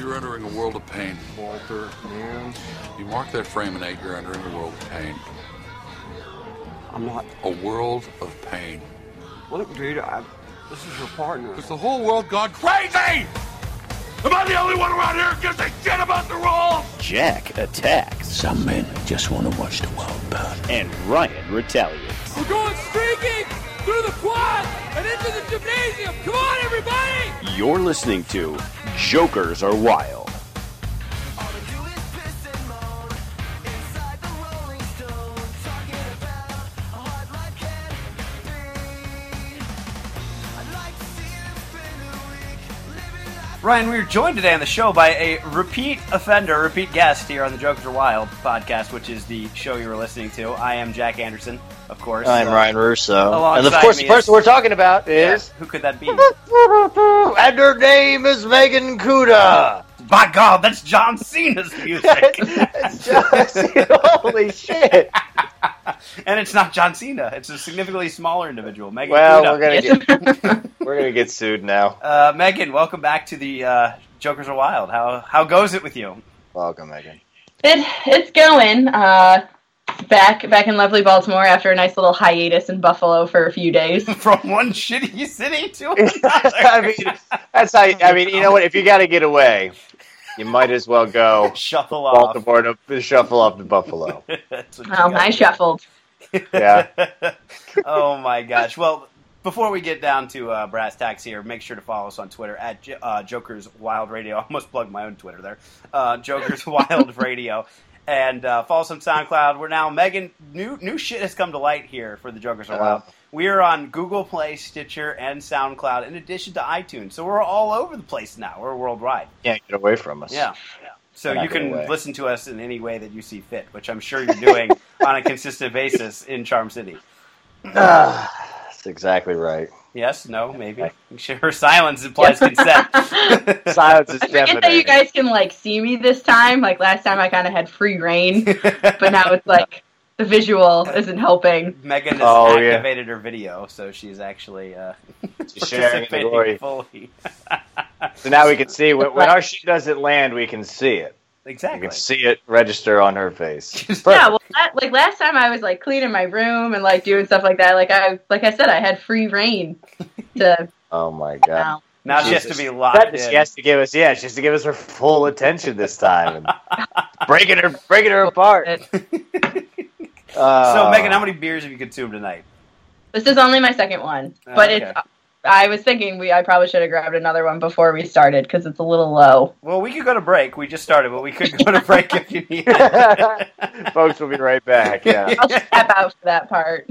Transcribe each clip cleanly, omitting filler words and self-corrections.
you're entering a world of pain. Walter, man. You mark that frame and 8, you're entering a world of pain. I'm not. A world of pain. Look, dude, this is your partner. Is the whole world gone crazy? Am I the only one around here who gives a shit about the rules? Jack attacks. Some men just want to watch the world burn. And Ryan retaliates. We're going streaking through the quad and into the gymnasium. Come on, everybody! You're listening to Jokers Are Wild. Ryan, we are joined today on the show by a repeat guest here on the Jokers Are Wild podcast, which is the show you were listening to. I am Jack Anderson, of course. I'm Ryan Russo. And of course, the me person we're talking about is... Who could that be? And her name is Megan Kuda. By God, that's John Cena's music. It's John Cena. Holy shit. And it's not John Cena. It's a significantly smaller individual. Megan Well, Kuda. we're gonna get sued now. Megan, welcome back to the Jokers Are Wild. How goes it with you? Welcome, Megan. It's going. Back in lovely Baltimore after a nice little hiatus in Buffalo for a few days. From one shitty city to another. I mean, that's how. You know what? If you got to get away, you might as well go shuffle off Baltimore to shuffle off to Buffalo. I shuffled. Yeah. Oh my gosh. Well, before we get down to brass tacks here, make sure to follow us on Twitter at Jokers Wild Radio. I almost plugged my own Twitter there. Jokers Wild Radio. And follow us on SoundCloud. We're now, Megan, new shit has come to light here for the Jokers Are Wild. We are on Google Play, Stitcher, and SoundCloud in addition to iTunes. So we're all over the place now. We're worldwide. Can't get away from us. Yeah. So you can listen to us in any way that you see fit, which I'm sure you're doing on a consistent basis in Charm City. That's exactly right. Yes, no, maybe. Her silence implies consent. Silence is I forget definite. that you guys can see me this time. Like last time, I kind of had free reign, but now it's like the visual isn't helping. Megan has activated her video, so she's actually she's sharing the glory fully. So now we can see when our shit doesn't land, we can see it. Exactly. You can see it register on her face. Yeah, well, last time I was cleaning my room and doing stuff like that. Like I said, I had free reign to. Oh my god! Now she has to be locked in. She has to give us, she has to give us her full attention this time, and breaking her apart. So Megan, how many beers have you consumed tonight? This is only my second one, but okay. I was thinking I probably should have grabbed another one before we started because it's a little low. Well, we could go to break. We just started, but we could go to break if you need it. Folks will be right back. Yeah, I'll step out for that part.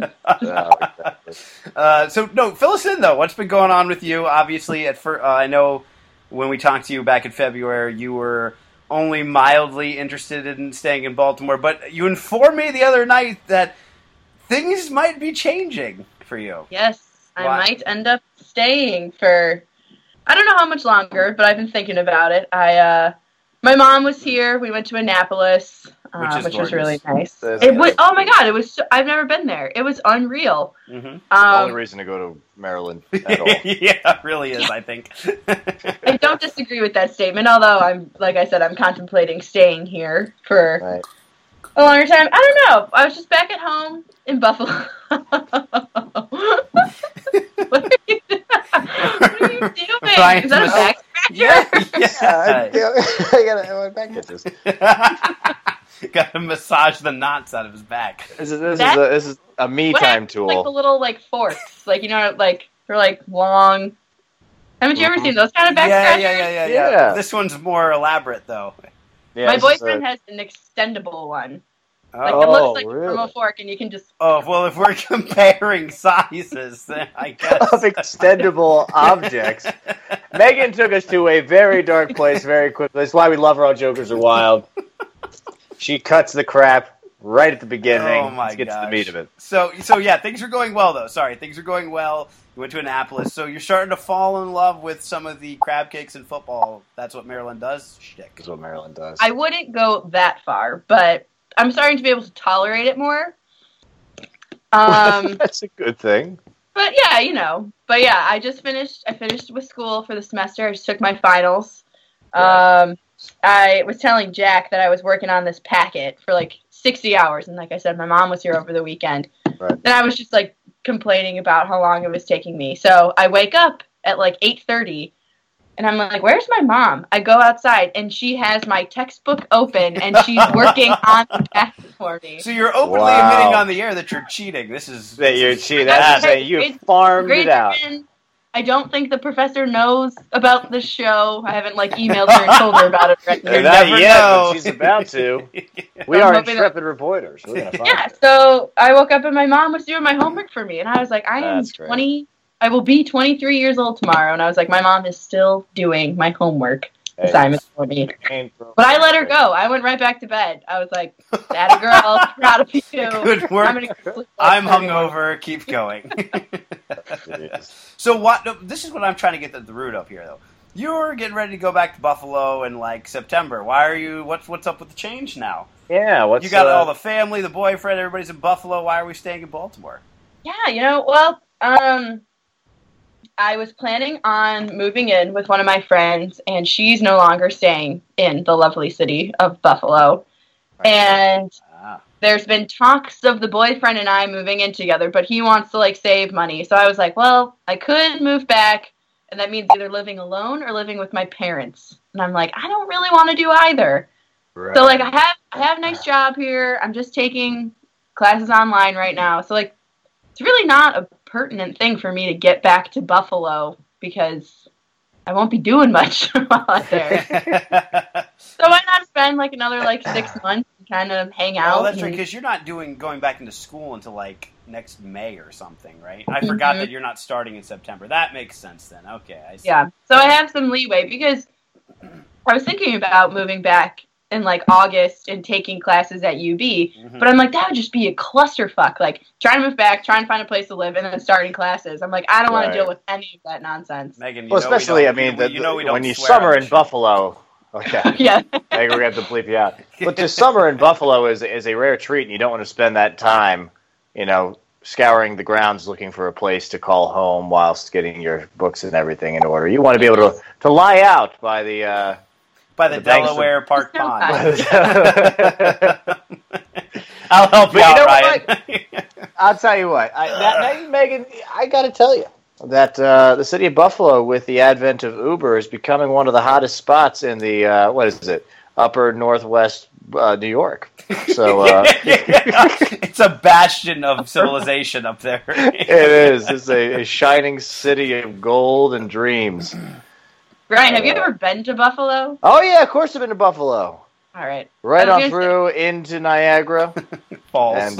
So fill us in though. What's been going on with you? Obviously, I know when we talked to you back in February, you were only mildly interested in staying in Baltimore, but you informed me the other night that things might be changing for you. Yes. I might end up staying for, I don't know how much longer, but I've been thinking about it. My mom was here. We went to Annapolis, which was really nice. Oh my god, it was. I've never been there. It was unreal. Mm-hmm. Only reason to go to Maryland at all. Yeah, it really is. I think. I don't disagree with that statement. Although I'm contemplating staying here for a longer time. I don't know. I was just back at home in Buffalo. What are you doing? Ryan, is that a back scratcher? Yeah. My back itches. Got to massage the knots out of his back. This is a me time tool. Like the little forks, they're long. Haven't you ever seen those kind of back scratchers? Yeah. This one's more elaborate though. Yeah, my boyfriend has an extendable one. It looks like from a fork, and you can just... Oh, well, if we're comparing sizes, then I guess... of extendable objects. Megan took us to a very dark place very quickly. That's why we love her on Jokers Are Wild. She cuts the crap right at the beginning. Oh, my gosh. Gets to the meat of it. So yeah, things are going well, though. Sorry, things are going well. You went to Annapolis, so you're starting to fall in love with some of the crab cakes in football. That's what Maryland does? Shtick. That's what Maryland does. I wouldn't go that far, but... I'm starting to be able to tolerate it more. That's a good thing. But yeah, I finished with school for the semester. I just took my finals. I was telling Jack that I was working on this packet for like 60 hours. And like I said, my mom was here over the weekend. Right. Then I was just like complaining about how long it was taking me. So I wake up at like 8:30 and I'm like, where's my mom? I go outside and she has my textbook open and she's working on the packet for me. So you're openly admitting on the air that you're cheating. This is that you're cheating. That's saying you farmed it out. I don't think the professor knows about the show. I haven't like emailed her and told her about it. Right? You never know. She's about to. We are intrepid reporters. We're gonna find it. So I woke up and my mom was doing my homework for me, and I was like, I am 20. I will be 23 years old tomorrow, and I was like, my mom is still doing my homework assignments for me. But I let her go. I went right back to bed. I was like, "Atta girl, proud of you. Good work. I'm hungover. Keep going." So what? This is what I'm trying to get at the root of here, though. You're getting ready to go back to Buffalo in like September. Why are you? What's up with the change now? Yeah, you got all the family, the boyfriend, everybody's in Buffalo. Why are we staying in Baltimore? Yeah, I was planning on moving in with one of my friends, and she's no longer staying in the lovely city of Buffalo. Right. And there's been talks of the boyfriend and I moving in together, but he wants to, like, save money. So I was like, well, I could move back, and that means either living alone or living with my parents. And I'm like, I don't really want to do either. Right. So, like, I have a nice job here. I'm just taking classes online right now. So, like, it's really not a pertinent thing for me to get back to Buffalo because I won't be doing much while I'm there. So why not spend like another 6 months and kind of hang out? Oh, that's right, because you're not going back into school until like next May or something, right? I forgot that you're not starting in September. That makes sense then. Okay, I see. Yeah, so I have some leeway because I was thinking about moving back in like August and taking classes at UB, but I'm like, that would just be a clusterfuck. Like trying to move back, trying to find a place to live, and then starting classes. I'm like, I don't want to deal with any of that nonsense. Megan, especially when you summer in Buffalo. Okay. Yeah. Megan, we're gonna have to bleep you out. But the summer in Buffalo is a rare treat, and you don't want to spend that time, scouring the grounds looking for a place to call home whilst getting your books and everything in order. You want to be able to lie out by the Delaware Park Pond. I'll help you out, Ryan. I'll tell you what. Megan, I got to tell you that the city of Buffalo, with the advent of Uber, is becoming one of the hottest spots in the, upper northwest New York. So it's a bastion of civilization up there. It is. It's a shining city of gold and dreams. Ryan, have you ever been to Buffalo? Oh, yeah, of course I've been to Buffalo. All right. Right on through into Niagara. Falls. And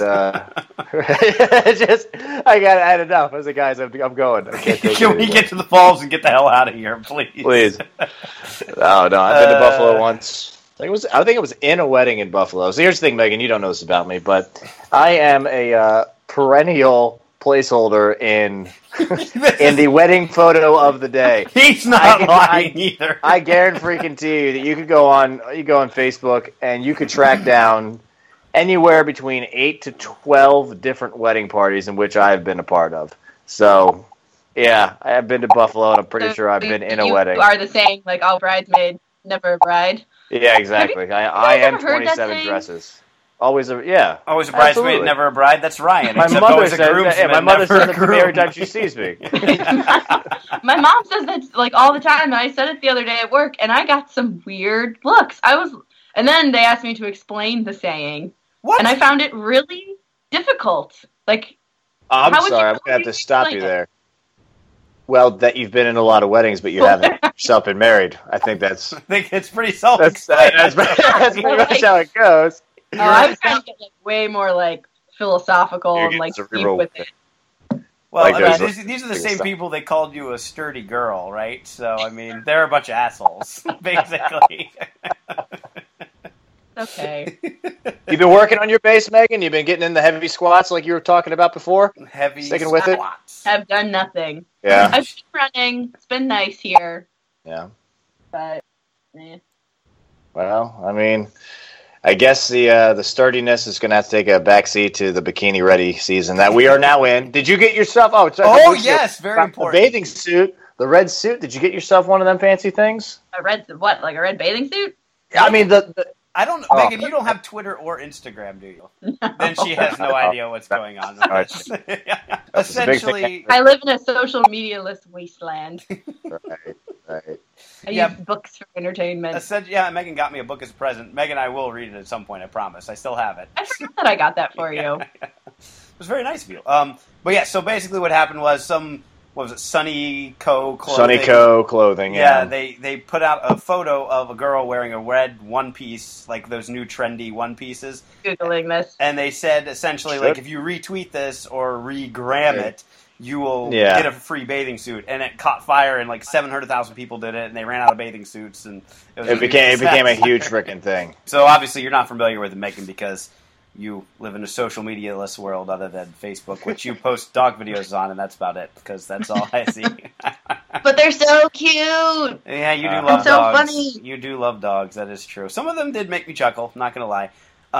I had enough. I was like, guys, I'm going. Can we get to the falls and get the hell out of here, please? Please. No, I've been to Buffalo once. I think it was in a wedding in Buffalo. So here's the thing, Megan, you don't know this about me, but I am a perennial placeholder in the wedding photo of the day. He's not lying either. I guarantee you that you could go on Facebook and you could track down anywhere between 8 to 12 different wedding parties in which I have been a part of. So, yeah, I have been to Buffalo, and I'm pretty sure I've been in a wedding. You are the saying, like, all bridesmaid, never a bride. Yeah, exactly. I am 27 dresses. Always a bridesmaid, absolutely. Never a bride. That's Ryan. My mother says that every time she sees me. My mom says that like all the time, and I said it the other day at work, and I got some weird looks. And then they asked me to explain the saying, and I found it really difficult. Like, I'm sorry, I'm gonna have to stop you there. Well, that you've been in a lot of weddings, but you haven't yourself been married. I think it's pretty self-explanatory. That's pretty much how it goes. Oh, I was trying to get way more philosophical and deep with it. Well, these are the same people that called you a sturdy girl, right? So they're a bunch of assholes, basically. Okay. You've been working on your base, Megan? You've been getting in the heavy squats like you were talking about before? Sticking with it? I've done nothing. Yeah. I've been running. It's been nice here. Yeah. But, Well, I guess the sturdiness is going to have to take a backseat to the bikini-ready season that we are now in. Did you get yourself... Oh, yes, very important. The bathing suit, the red suit. Did you get yourself one of them fancy things? A red what? Like a red bathing suit? I mean, I don't. Megan, you don't have Twitter or Instagram, do you? No. Then she has no idea what's going on. Essentially, I live in a social media-less wasteland. Right. I use books for entertainment. Megan got me a book as a present. Megan, I will read it at some point. I promise. I still have it. I forgot that I got that for you. It was very nice of you. But yeah, so basically, what happened was Sunny Co. clothing. Sunny Co. clothing. Yeah, they put out a photo of a girl wearing a red one piece, like those new trendy one pieces. Googling this, and they said essentially, like, if you retweet this or regram it, you will get a free bathing suit. And it caught fire, and like 700,000 people did it, and they ran out of bathing suits, and it became a huge freaking thing. So obviously, you're not familiar with it, Megan, because you live in a social media-less world other than Facebook, which you post dog videos on, and that's about it, because that's all I see. But they're so cute! Yeah, you do love dogs. So funny. You do love dogs, that is true. Some of them did make me chuckle, not going to lie.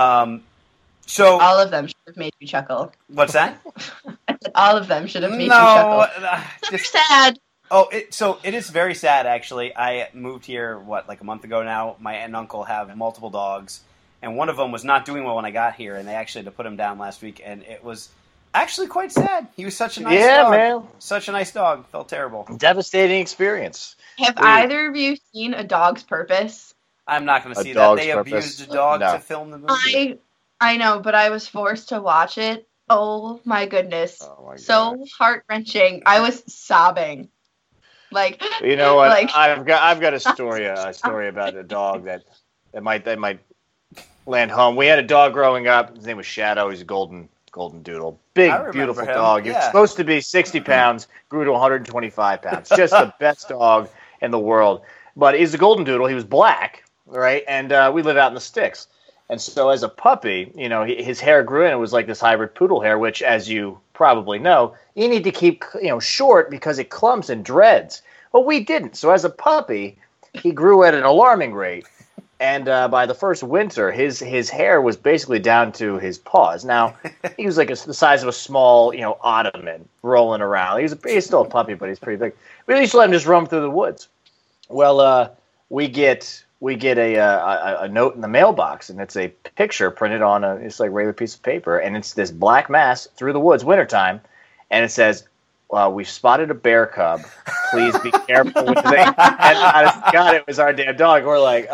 All of them should have made you chuckle. What's that? I said all of them should have made you chuckle. They're sad. So it is very sad, actually. I moved here, like a month ago now. My aunt and uncle have multiple dogs. And one of them was not doing well when I got here, and they actually had to put him down last week, and it was actually quite sad. He was such a nice dog. Man. Such a nice dog. Felt terrible. Devastating experience. Have either of you seen A Dog's Purpose? I'm not going to see that. They abused a dog to film the movie. I know, but I was forced to watch it. Oh my goodness. So heart-wrenching. I was sobbing. Like, you know what? Like, I've got a story about a dog that might land home. We had a dog growing up. His name was Shadow. He's a golden doodle. Big, beautiful dog. He was supposed to be 60 pounds, grew to 125 pounds. Just the best dog in the world. But he's a golden doodle. He was black, right? And we live out in the sticks. And so as a puppy, his hair grew in. It was like this hybrid poodle hair, which, as you probably know, you need to keep short because it clumps and dreads. Well, we didn't. So as a puppy, he grew at an alarming rate. And by the first winter, his hair was basically down to his paws. Now, he was like the size of a small, ottoman rolling around. He's still a puppy, but he's pretty big. We used to let him just roam through the woods. Well, we get a note in the mailbox, and it's a picture printed on it's like a regular piece of paper, and it's this black mass through the woods, wintertime, and it says, we've spotted a bear cub. Please be careful with it. And God, it was our damn dog. We're like,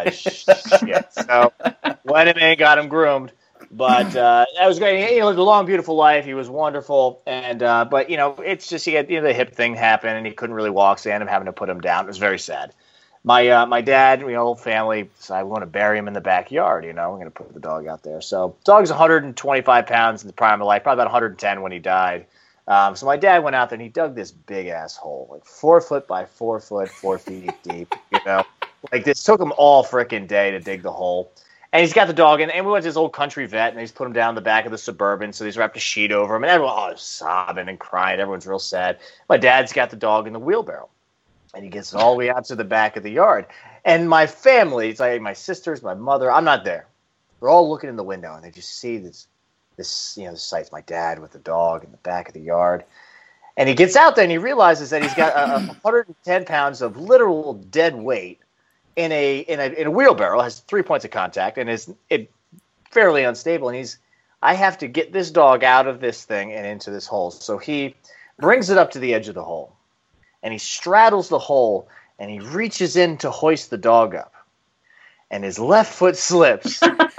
shit. So went him in, got him groomed. But that was great. He lived a long, beautiful life. He was wonderful. And but it's just he had the hip thing happen, and he couldn't really walk. So I ended up having to put him down. It was very sad. My dad, whole family decided we want to bury him in the backyard. We're going to put the dog out there. So dog's 125 pounds in the prime of life, probably about 110 when he died. So my dad went out there and he dug this big ass hole, like 4 foot by 4 foot, 4 feet deep. Like this took him all frickin' day to dig the hole. And he's got the dog in, and we went to this old country vet, and he's put him down the back of the Suburban, so he's wrapped a sheet over him, and everyone was sobbing and crying. Everyone's real sad. My dad's got the dog in the wheelbarrow, and he gets it all the way out to the back of the yard. And my family, it's like my sisters, my mother, I'm not there. They're all looking in the window, and they just see this sight. My dad with the dog in the back of the yard. And he gets out there and he realizes that he's got 110 pounds of literal dead weight in a wheelbarrow. It has 3 points of contact and is fairly unstable. And I have to get this dog out of this thing and into this hole. So he brings it up to the edge of the hole. And he straddles the hole and he reaches in to hoist the dog up. And his left foot slips.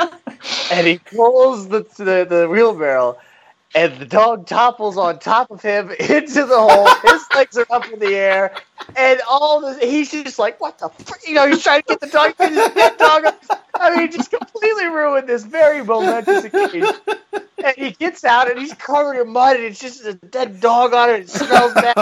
And he pulls the wheelbarrow, and the dog topples on top of him into the hole. His legs are up in the air, and he's just like, what the frick? He's trying to get the dog, get his dead dog up. He just completely ruined this very momentous occasion. And he gets out, and he's covered in mud, and it's just a dead dog on it. It smells bad.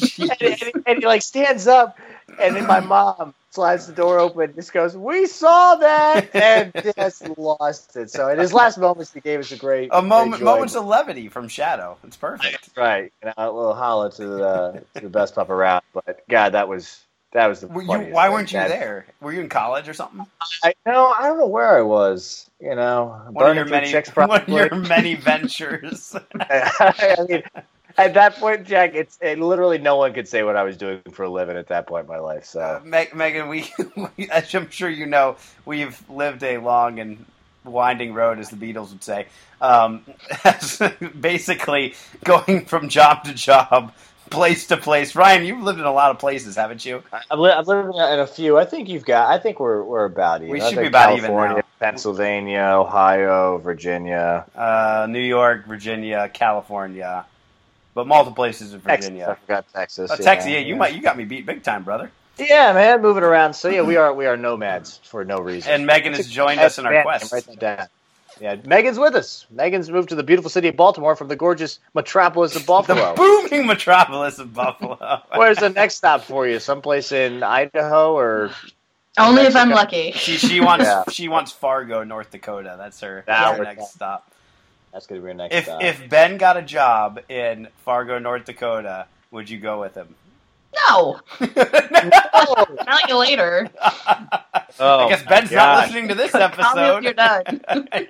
And he stands up, and then my mom slides the door open, just goes, "We saw that," and just lost it. So in his last moments, he gave us moments of levity from Shadow. It's perfect, right? A little holla to the best pup around. But God, that was the funniest. Why weren't you there? Were you in college or something? I don't know where I was. One of your many ventures. At that point, Jack, it literally no one could say what I was doing for a living at that point in my life. So, Megan, we, as I'm sure you know, we've lived a long and winding road, as the Beatles would say. Basically, going from job to job, place to place. Ryan, you've lived in a lot of places, haven't you? I've lived in a few. I think we're about even. We should be about California, even now. Pennsylvania, Ohio, Virginia, New York, Virginia, California, but multiple places in Virginia. Texas, I forgot Texas. Texas, you got me beat big time, brother. Yeah, man, moving around. So yeah, we are nomads for no reason. And Megan has joined us in our quest. Write that down. Yeah, Megan's with us. Megan's moved to the beautiful city of Baltimore from the gorgeous metropolis of Buffalo. The booming metropolis of Buffalo. Where's the next stop for you? Someplace in Idaho or only Mexico? If I'm lucky. She wants Fargo, North Dakota. That's her next stop. That's gonna be her next stop. If Ben got a job in Fargo, North Dakota, would you go with him? No. Not like later. I guess Ben's not listening to this episode. You're done.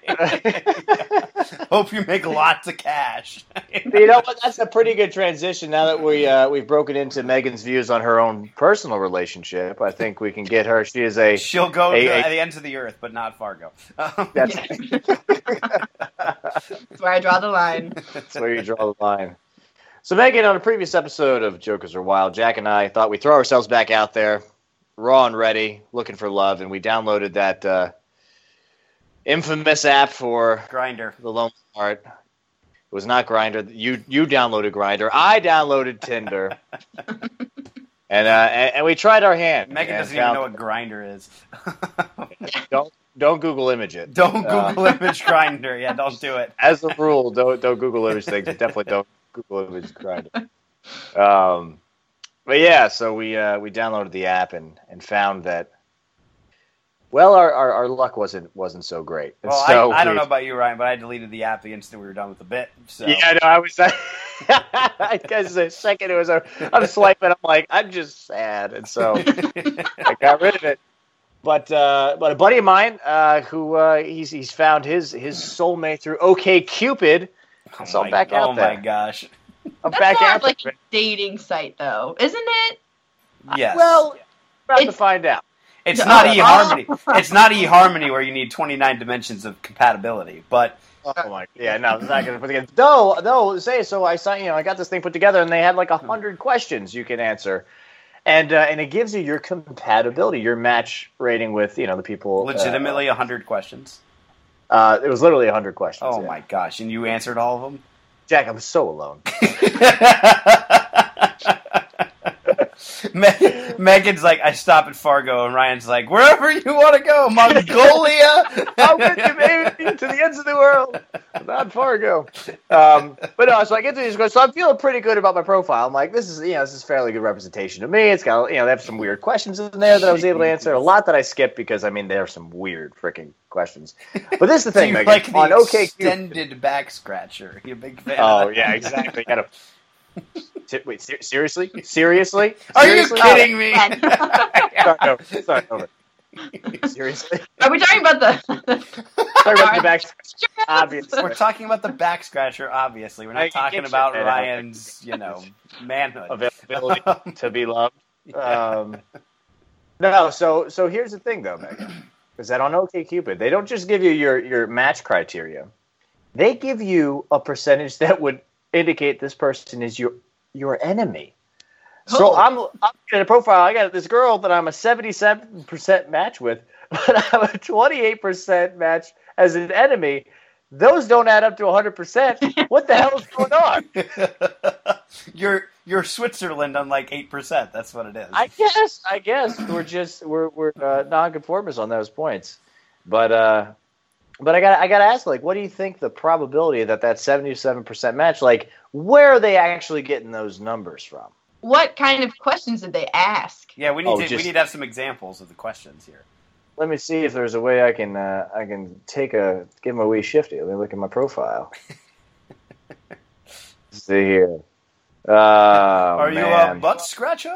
Hope you make lots of cash. You know what? That's a pretty good transition. Now that we've broken into Megan's views on her own personal relationship, I think we can get her. She'll go to the ends of the earth, but not Fargo. That's where I draw the line. That's where you draw the line. So, Megan, on a previous episode of Jokers Are Wild, Jack and I thought we'd throw ourselves back out there, raw and ready, looking for love, and we downloaded that infamous app for Grindr. The Lonely Heart. It was not Grindr. You downloaded Grindr. I downloaded Tinder. and we tried our hand. Megan doesn't even know what Grindr is. Don't Google image it. Don't Google image Grindr. Yeah, don't do it. As a rule, don't Google image things. Definitely don't Google image Grindr. But yeah, so we downloaded the app and found that, well, our luck wasn't so great. And well, so I don't know about you, Ryan, but I deleted the app the instant we were done with the bit. So. Yeah, no, I was. I guess the second it was, I'm swiping. I'm like, I'm just sad, and so I got rid of it. But a buddy of mine who he's found his soulmate through OkCupid. So I'm back out there. Oh my gosh. I'm back out like a dating site, though, isn't it? Yes. Well, we're about to find out. It's not eHarmony. It's not eHarmony where you need 29 dimensions of compatibility. But oh my, yeah, no, it's not going to put together. Though, say so. I got this thing put together, and they had like 100 questions you can answer, and it gives you your compatibility, your match rating with the people. Legitimately, 100 questions. It was literally 100 questions. Oh my gosh! And you answered all of them? Jack, I'm so alone. Megan's like, I stop at Fargo, and Ryan's like, wherever you want to go, Mongolia. I'll get you, baby, to the ends of the world. Not Fargo. But no, so I get to these questions. So I'm feeling pretty good about my profile. I'm like, this is fairly good representation of me. It's got, they have some weird questions in there that I was able to answer. A lot that I skipped because, there are some weird freaking questions. But this is the thing, so Megan. Like the on extended back scratcher. You're a big fan. Oh, yeah, exactly. Wait, seriously? Seriously? Are you kidding me? Start over. Seriously? Are we talking about the back scratcher? Obviously. We're talking about the back scratcher, obviously. We're not talking about Ryan's, manhood. Availability to be loved. No, so here's the thing, though, Megan. Is that on OkCupid, they don't just give you your match criteria. They give you a percentage that would indicate this person is your enemy. So I'm in a profile. I got this girl that I'm a 77% match with, but I'm a 28% match as an enemy. Those don't add up to 100%. What the hell is going on? You're Switzerland on like 8%. That's what it is. I guess we're non-conformists on those points, but I gotta ask, like, what do you think the probability that 77% match? Like, where are they actually getting those numbers from? What kind of questions did they ask? Yeah, we need to have some examples of the questions here. Let me see if there's a way I can give them a wee shifty. Let me look at my profile. Let's see here. Are you a butt scratcher?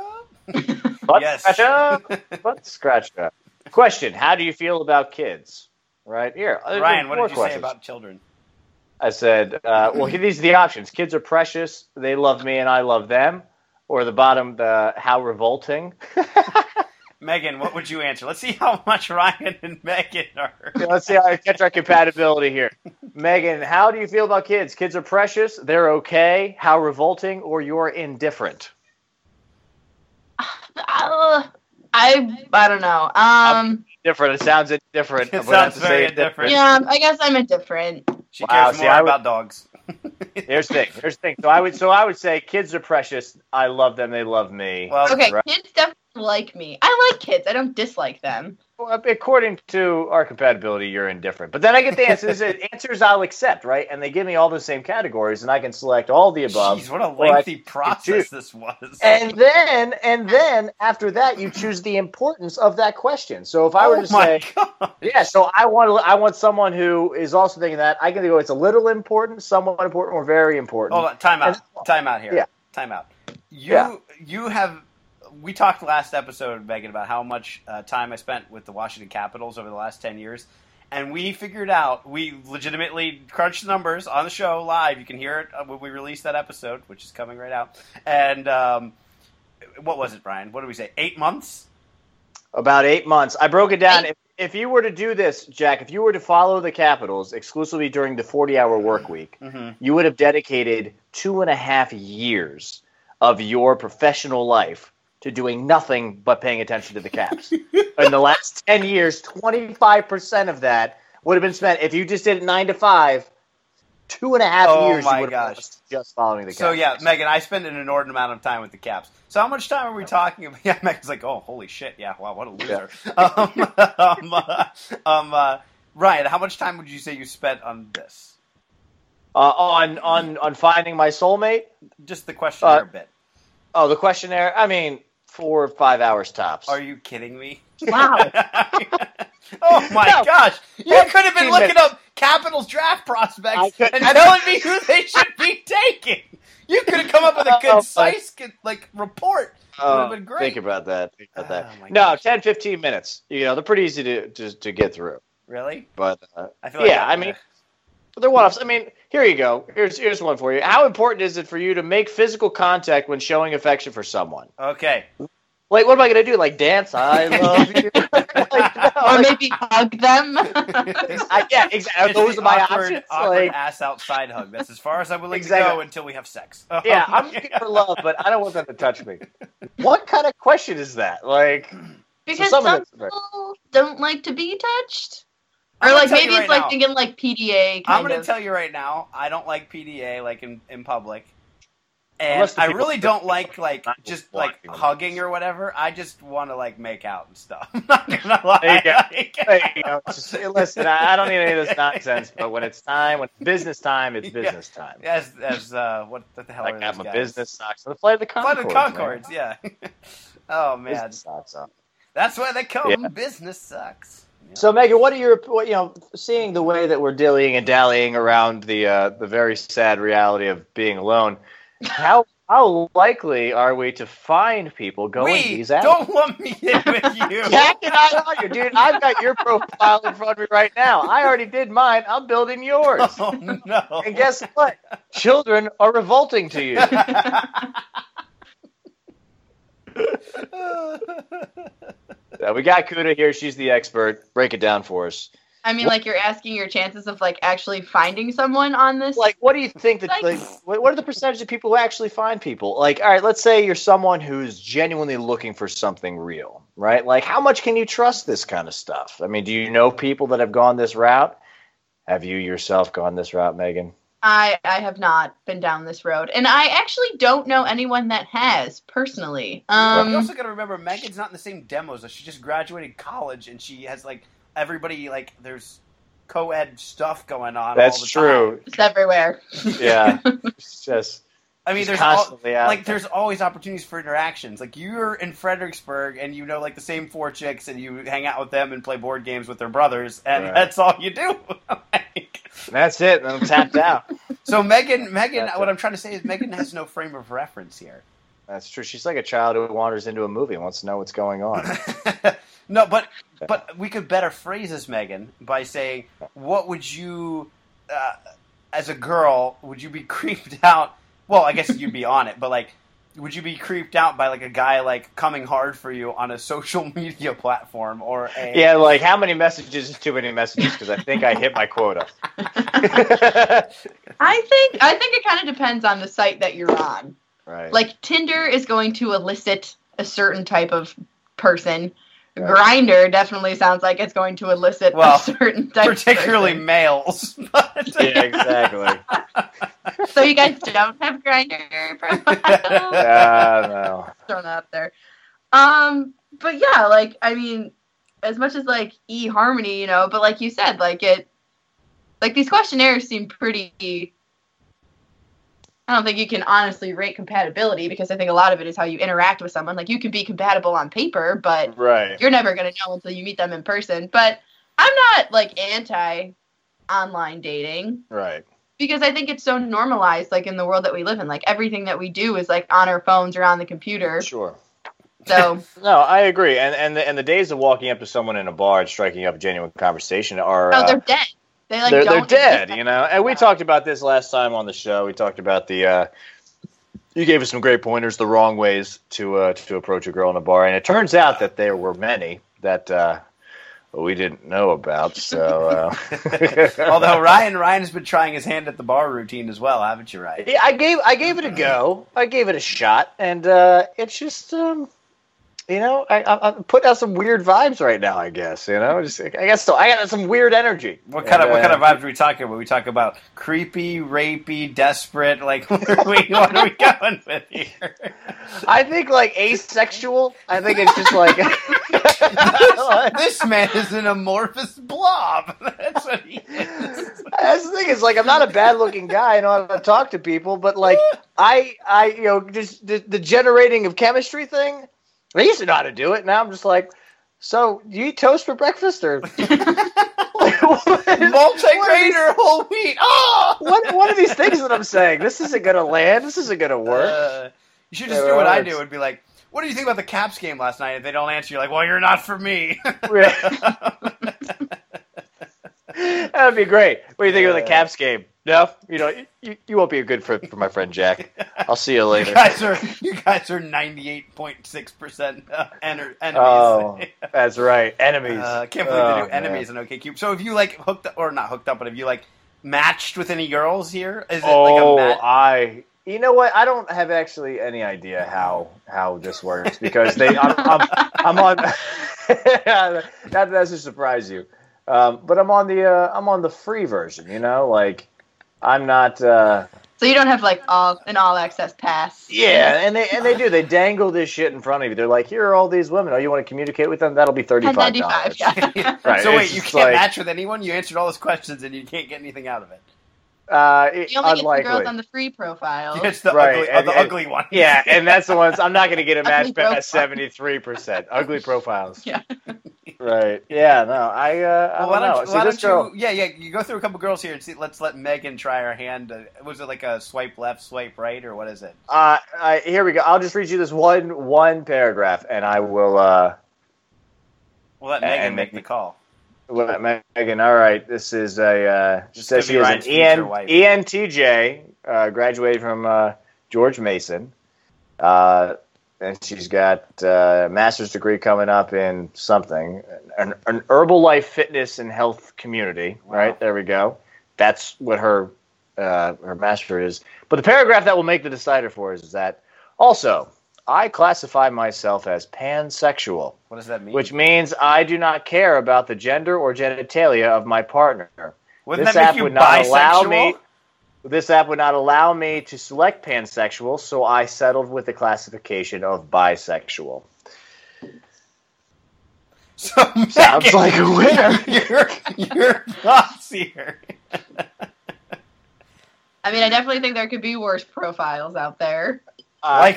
Butt scratcher. Question: how do you feel about kids? Right here, Ryan, what did you say about children? I said, well, these are the options. Kids are precious. They love me and I love them. Or the bottom, how revolting. Megan, what would you answer? Let's see how much Ryan and Megan are. Let's see how I catch our compatibility here. Megan, how do you feel about kids? Kids are precious. They're okay. How revolting, or you're indifferent? I don't know. Different. It sounds indifferent. It sounds very indifferent. Yeah, I guess I'm indifferent. She cares more about dogs. Here's the thing. So I would say kids are precious. I love them. They love me. Well, okay, right? Kids definitely like me. I like kids. I don't dislike them. Well, according to our compatibility, you're indifferent. But then I get the answers I'll accept, right? And they give me all the same categories, and I can select all the above. Jeez, what a lengthy process this was. And then after that, you choose the importance of that question. So if I were to say, yeah, so I want someone who is also thinking that, I can go, it's a little important, somewhat important, or very important. Hold on, time out here. Yeah. Time out. You have. We talked last episode, Megan, about how much time I spent with the Washington Capitals over the last 10 years. And we figured out, we legitimately crunched the numbers on the show live. You can hear it when we release that episode, which is coming right out. And what was it, Brian? What did we say? 8 months? About 8 months. I broke it down. If you were to do this, Jack, if you were to follow the Capitals exclusively during the 40-hour work week, you would have dedicated 2.5 years of your professional life to doing nothing but paying attention to the Caps. In the last 10 years, 25% of that would have been spent. If you just did it 9 to 5, 2.5 years you would have just following the Caps. So, yeah, Megan, I spend an inordinate amount of time with the Caps. So how much time are we talking about? Yeah, Megan's like, oh, holy shit, yeah, wow, what a loser. Yeah. Ryan, how much time would you say you spent on this? On finding my soulmate? Just the questionnaire bit. Oh, the questionnaire? I mean, 4 or 5 hours tops. Are you kidding me? Wow. Oh my gosh. You could have been looking up Capitals draft prospects and telling me who they should be taking. You could have come up with a concise report. It would have been great. Think about that. No, 10, 15 minutes. They're pretty easy to get through. Really? But I feel like I mean, they're one-offs. I mean, here you go. Here's one for you. How important is it for you to make physical contact when showing affection for someone? Okay. Like, what am I going to do? Like, dance? I love you. Or maybe hug them. Yeah, exactly. Those are my options. Awkward ass outside hug. That's as far as I'm willing to go until we have sex. Yeah, I'm looking for love, but I don't want them to touch me. What kind of question is that? Like, because some people don't like to be touched. Or maybe it's thinking PDA. I'm going to tell you right now, I don't like PDA in public. And I really don't like hugging or whatever. I just want to make out and stuff. I'm not gonna lie. There you go. Listen, I don't need any of this nonsense. But when it's business time, it's business time. As what the hell are those guys? I got my business socks. The Flight of the Conchords. Flight of the Conchords, yeah. Oh man, business socks on. That's why they call them business socks. Yeah. So Megan, what are your seeing the way that we're dillying and dallying around the very sad reality of being alone? How likely are we to find people going these out? Don't lump me in with you. Jack and I are, dude. I've got your profile in front of me right now. I already did mine. I'm building yours. Oh, no. And guess what? Children are revolting to you. We got Kuda here. She's the expert. Break it down for us. I mean, you're asking your chances of actually finding someone on this. What do you think that? What are the percentage of people who actually find people? All right, let's say you're someone who's genuinely looking for something real, right? How much can you trust this kind of stuff? I mean, do you know people that have gone this route? Have you yourself gone this route, Megan? I have not been down this road, and I actually don't know anyone that has personally. You also got to remember, Megan's not in the same demos. She just graduated college, and she has everybody, there's co-ed stuff going on. That's all the true. time. It's everywhere. Yeah, it's just. I mean, there's constantly there's always opportunities for interactions. You're in Fredericksburg, and the same 4 chicks, and you hang out with them and play board games with their brothers, and that's all you do. That's it. I'm tapped out. So Megan, what I'm trying to say is Megan has no frame of reference here. That's true. She's like a child who wanders into a movie and wants to know what's going on. No, but we could better phrase this, Megan, by saying, what would you as a girl, would you be creeped out? Well, I guess you'd be on it, but like, would you be creeped out by like a guy like coming hard for you on a social media platform or a? Yeah, like how many messages is too many messages? Because I think I hit my quota. I think it kind of depends on the site that you're on. Right. Like Tinder is going to elicit a certain type of person. Right. Grindr definitely sounds like it's going to elicit a certain type particularly of person. Males. Yeah, exactly. So you guys don't have Grindr profiles? No. Thrown out there. But yeah, like, I mean, as much as like eHarmony, you know, but like you said, like these questionnaires seem pretty. I don't think you can honestly rate compatibility because I think a lot of it is how you interact with someone. Like, you can be compatible on paper, but you're never going to know until you meet them in person. But I'm not, like, anti-online dating. Right. Because I think it's so normalized, like, in the world that we live in. Like, everything that we do is, like, on our phones or on the computer. Sure. So. No, I agree. And the days of walking up to someone in a bar and striking up a genuine conversation are... No, they're dead. They're dead, you know. And we talked about this last time on the show. We talked about the you gave us some great pointers, the wrong ways to approach a girl in a bar, and it turns out that there were many that we didn't know about. So, although Ryan's been trying his hand at the bar routine as well, haven't you, Ryan? Yeah, I gave it a go. I gave it a shot, and it's just. You know, I'm putting out some weird vibes right now. I guess I got some weird energy. What kind of vibes are we talking about? We talk about creepy, rapey, desperate. Like, what are we going with here? I think like asexual. I think it's just like this man is an amorphous blob. That's what he is. That's the thing. Is like I'm not a bad looking guy. I know how to talk to people, but like I you know just the generating of chemistry thing. I used to know how to do it. Now I'm just like, so you eat toast for breakfast or multigrain or whole wheat? Oh, what are these things that I'm saying? This isn't gonna land. This isn't gonna work. You should just do what I do and be like, what do you think about the Caps game last night? If they don't answer, you're like, well, you're not for me. That would be great. What do you think of the Caps game? No, you know, you won't be a good fit for my friend Jack. I'll see you later. You guys are 98.6% enemies. Oh, that's right, enemies. Can't believe they do enemies in OkCupid. So if you like hooked up, or not hooked up, but if you like matched with any girls here, is it like a match? You know what? I don't have actually any idea how this works because I'm on. That doesn't surprise you, but I'm on the free version. You know, like. I'm not. So you don't have like an all access pass. Yeah, and they do. They dangle this shit in front of you. They're like, here are all these women. Oh, you want to communicate with them? That'll be $35. Yeah. Right. So wait, you can't match with anyone? You answered all those questions and you can't get anything out of it. You only get the girls on the free profile. It's the ugly one. Yeah, and that's the ones I'm not going to get a match past 73%. Ugly profiles. Yeah. Right. Yeah. No. I don't know. You go through a couple girls here and see. Let's let Megan try her hand. Was it like a swipe left, swipe right, or what is it? Here we go. I'll just read you this one paragraph, and I will. We'll let Megan make the call. Well, Megan, all right. This is says she is an ENTJ, graduated from George Mason, and she's got a master's degree coming up in something, an Herbalife fitness and health community. Wow. Right, there we go. That's what her master is. But the paragraph that will make the decider for us is that also. I classify myself as pansexual. What does that mean? Which means I do not care about the gender or genitalia of my partner. Wouldn't that make you bisexual? This app would not allow me to select pansexual, so I settled with the classification of bisexual. So, sounds like a winner. Your thoughts here. I mean, I definitely think there could be worse profiles out there. What?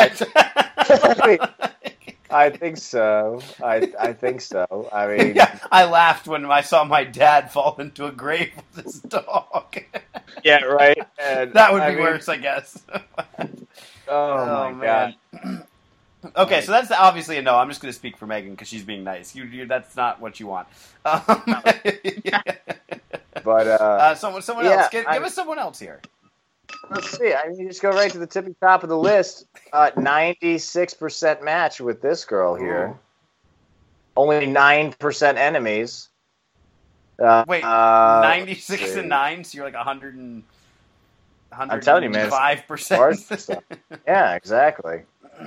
I think so. I think so. I mean, yeah, I laughed when I saw my dad fall into a grave with his dog. Yeah, right. And that would be worse, I guess. Oh my God. Okay, so that's obviously a no. I'm just going to speak for Megan because she's being nice. That's not what you want. But But someone else. Give us someone else here. Let's see. I mean, you just go right to the tippy top of the list. 96% match with this girl here. Only 9% enemies. Wait, 96 and 9, so you're like 100 and... I'm telling you, man. 5%. Yeah, exactly.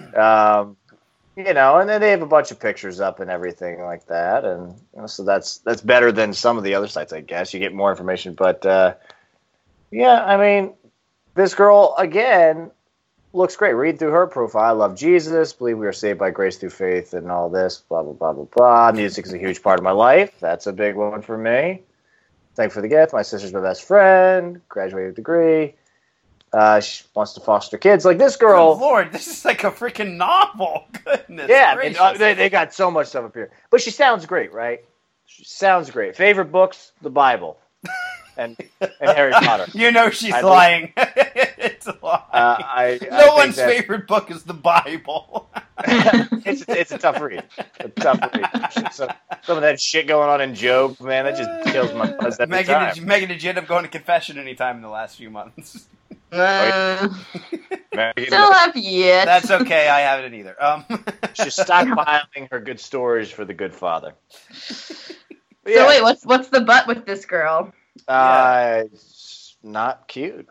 You know, and then they have a bunch of pictures up and everything like that, and you know, so that's better than some of the other sites, I guess. You get more information, but yeah, I mean, this girl again looks great. Read through her profile. I love Jesus. Believe we are saved by grace through faith, and all this. Blah blah blah blah blah. Music is a huge part of my life. That's a big one for me. Thankful for the gift. My sister's my best friend. Graduated degree. She wants to foster kids. Like this girl. Good Lord, this is like a freaking novel. Goodness. Yeah, they got so much stuff up here. But she sounds great, right? She sounds great. Favorite books? The Bible. And Harry Potter. You know she's lying. It's a lie. No one's favorite book is the Bible. It's a tough read. Some of that shit going on in Job, man, that just kills my buzz every time. Megan, did you end up going to confession anytime in the last few months? Still have yet. That's okay. I haven't either. She's stockpiling her good stories for the good father. So wait, what's the butt with this girl? It's not cute.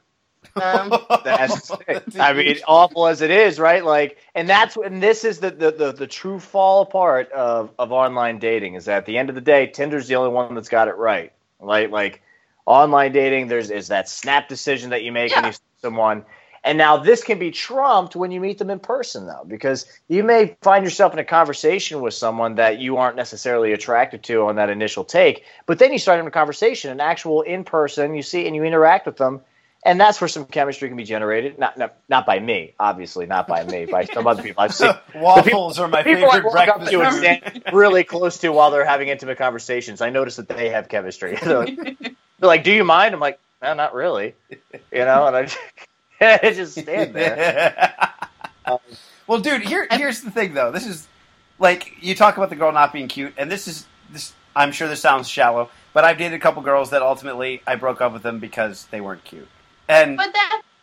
That's it. I mean, awful as it is, right? Like, and this is the true fall apart of online dating. Is that at the end of the day, Tinder's the only one that's got it right. Like online dating, is that snap decision that you make when you see someone. And now this can be trumped when you meet them in person, though, because you may find yourself in a conversation with someone that you aren't necessarily attracted to on that initial take, but then you start having a conversation, an actual in-person, you see, and you interact with them, and that's where some chemistry can be generated. Not by me, obviously, not by me, by some other people. I've seen waffles are my favorite breakfast food. And stand really close to while they're having intimate conversations. I notice that they have chemistry. They're like, "Do you mind?" I'm like, "No, not really," you know, and I just stand there. Well, dude, here's the thing, though. This is like you talk about the girl not being cute, and this. I'm sure this sounds shallow, but I've dated a couple girls that ultimately I broke up with them because they weren't cute. And I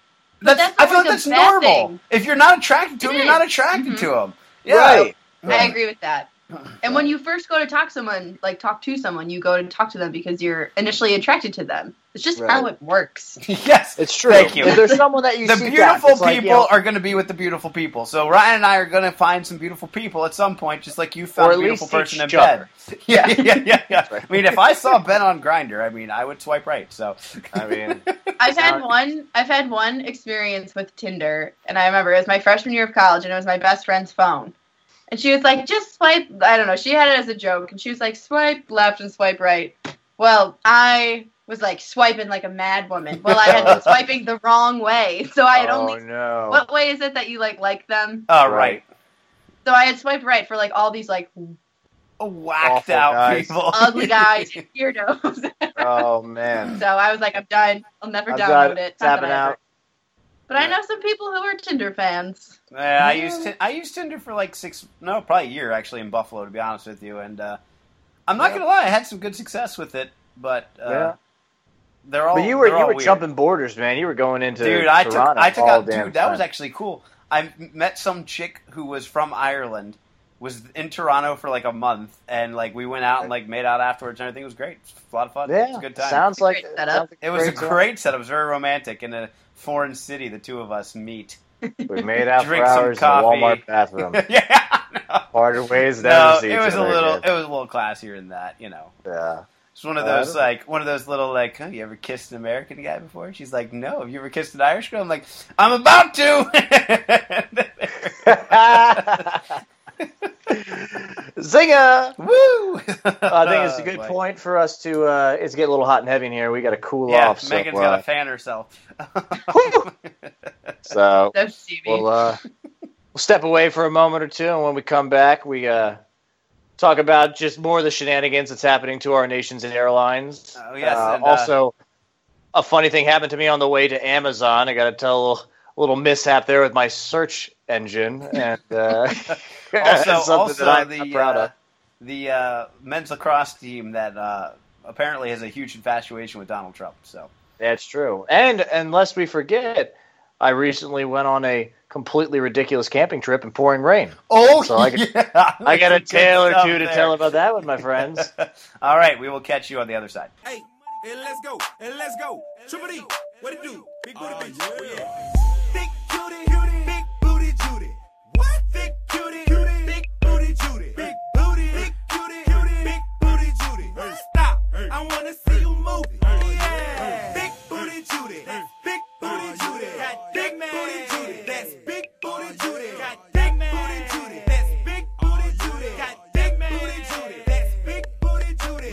feel like that's normal. Thing. If you're not attracted to them, you're not attracted to them. Yeah. Right. I agree with that. And when you first go to talk to someone, you go to talk to them because you're initially attracted to them. It's just how it works. Yes, it's true. Thank you. If there's someone that you the seek beautiful out, people are going to be with the beautiful people. So Ryan and I are going to find some beautiful people at some point, just like you found a beautiful person in bed. Yeah. Right. I mean, if I saw Ben on Grindr, I mean, I would swipe right. So I mean, I've had one experience with Tinder, and I remember it was my freshman year of college, and it was my best friend's phone. And she was like, just swipe, I don't know, she had it as a joke, and she was like, swipe left and swipe right. Well, I was like swiping like a mad woman. Well, I had been swiping the wrong way, so I had what way is it that you like them? Right. So I had swiped right for like all these like whacked out guys. People. Ugly guys and weirdos. Oh, man. So I was like, I'm done. I'll never download it. Tapping out. But I know some people who are Tinder fans. Yeah, I used Tinder for like probably a year actually in Buffalo, to be honest with you. And I'm not gonna lie, I had some good success with it, but they're all. But you were weird. jumping borders, man. You were going into Dude, Toronto that was actually cool. I met some chick who was from Ireland, was in Toronto for like a month, and like we went out and like made out afterwards and everything. It was great. It was a lot of fun. Yeah, it was a good time. Sounds like it was a great setup. It was very romantic in a foreign city. The two of us meet. We made out for hours in a Walmart bathroom. Yeah, no. Harder ways than ever. It was a little classier than that, you know. Yeah. It's one of those little like, huh, you ever kissed an American guy before? She's like, no. Have you ever kissed an Irish girl? I'm like, I'm about to. Zinger! Woo! I think it's a good point for us to. It's getting a little hot and heavy in here. We got to cool off. Megan's got to fan herself. So we'll step away for a moment or two, and when we come back, we talk about just more of the shenanigans that's happening to our nation's airlines. Oh yes. Also, a funny thing happened to me on the way to Amazon. I got to tell a little mishap there with my search engine, and also that I'm proud of. The men's lacrosse team that apparently has a huge infatuation with Donald Trump. So that's true. And lest we forget, I recently went on a completely ridiculous camping trip in pouring rain. Oh, so I got a tale or two to tell about that with my friends. All right, we will catch you on the other side. Hey, let's go. Triple D, what it do? Big booty bitch. Yeah. Thick cutie, big booty Judy. What? Thick cutie, big booty Judy. Big booty, big cutie, big booty Judy. Stop, I wanna see you move it. Yeah. Big booty Judy. Big booty Judy. Big booty Judy. That's big booty Judy. Big booty Judy. That's big booty Judy. Big booty Judy. That's big booty Judy.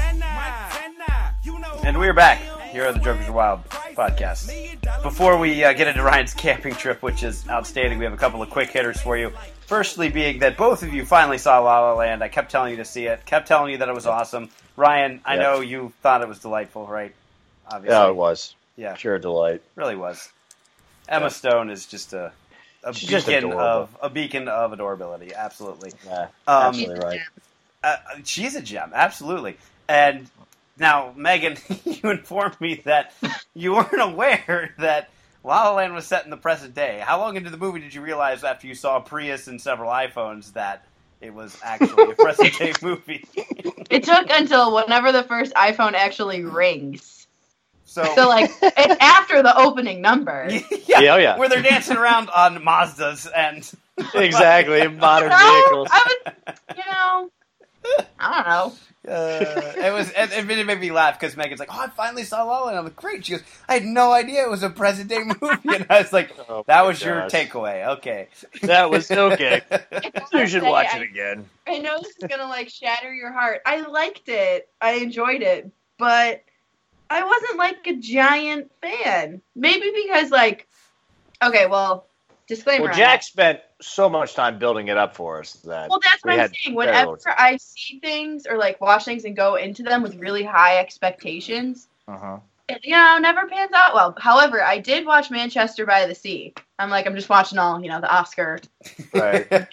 And we're back here at the Jokers Are Wild podcast. Before we get into Ryan's camping trip, which is outstanding, we have a couple of quick hitters for you. Firstly being that both of you finally saw La La Land. I kept telling you to see it, kept telling you that it was awesome. Ryan, I know you thought it was delightful, right? Obviously. Yeah, it was. Yeah. Pure delight. Really was. Emma Stone is just a beacon of adorability. Absolutely. Yeah, absolutely right. She's a gem, absolutely. And now, Megan, you informed me that you weren't aware that La La Land was set in the present day. How long into the movie did you realize after you saw a Prius and several iPhones that it was actually a present day movie? It took until whenever the first iPhone actually rings. So like, it's after the opening number. Yeah. Where they're dancing around on Mazdas and... Exactly, modern vehicles. I don't know. It made me laugh because Megan's like, "Oh, I finally saw La La Land." I'm like, "Great!" She goes, "I had no idea it was a present day movie," and I was like, "That was your takeaway." Okay, that was okay. You should watch it again. I know this is gonna shatter your heart. I liked it. I enjoyed it, but I wasn't a giant fan. Maybe because okay, well, disclaimer. Well, Jack spent so much time building it up for us that. Well, that's what I'm saying. Whenever I see things or watch things and go into them with really high expectations, it never pans out well. However, I did watch Manchester by the Sea. I'm just watching all the Oscar. Right.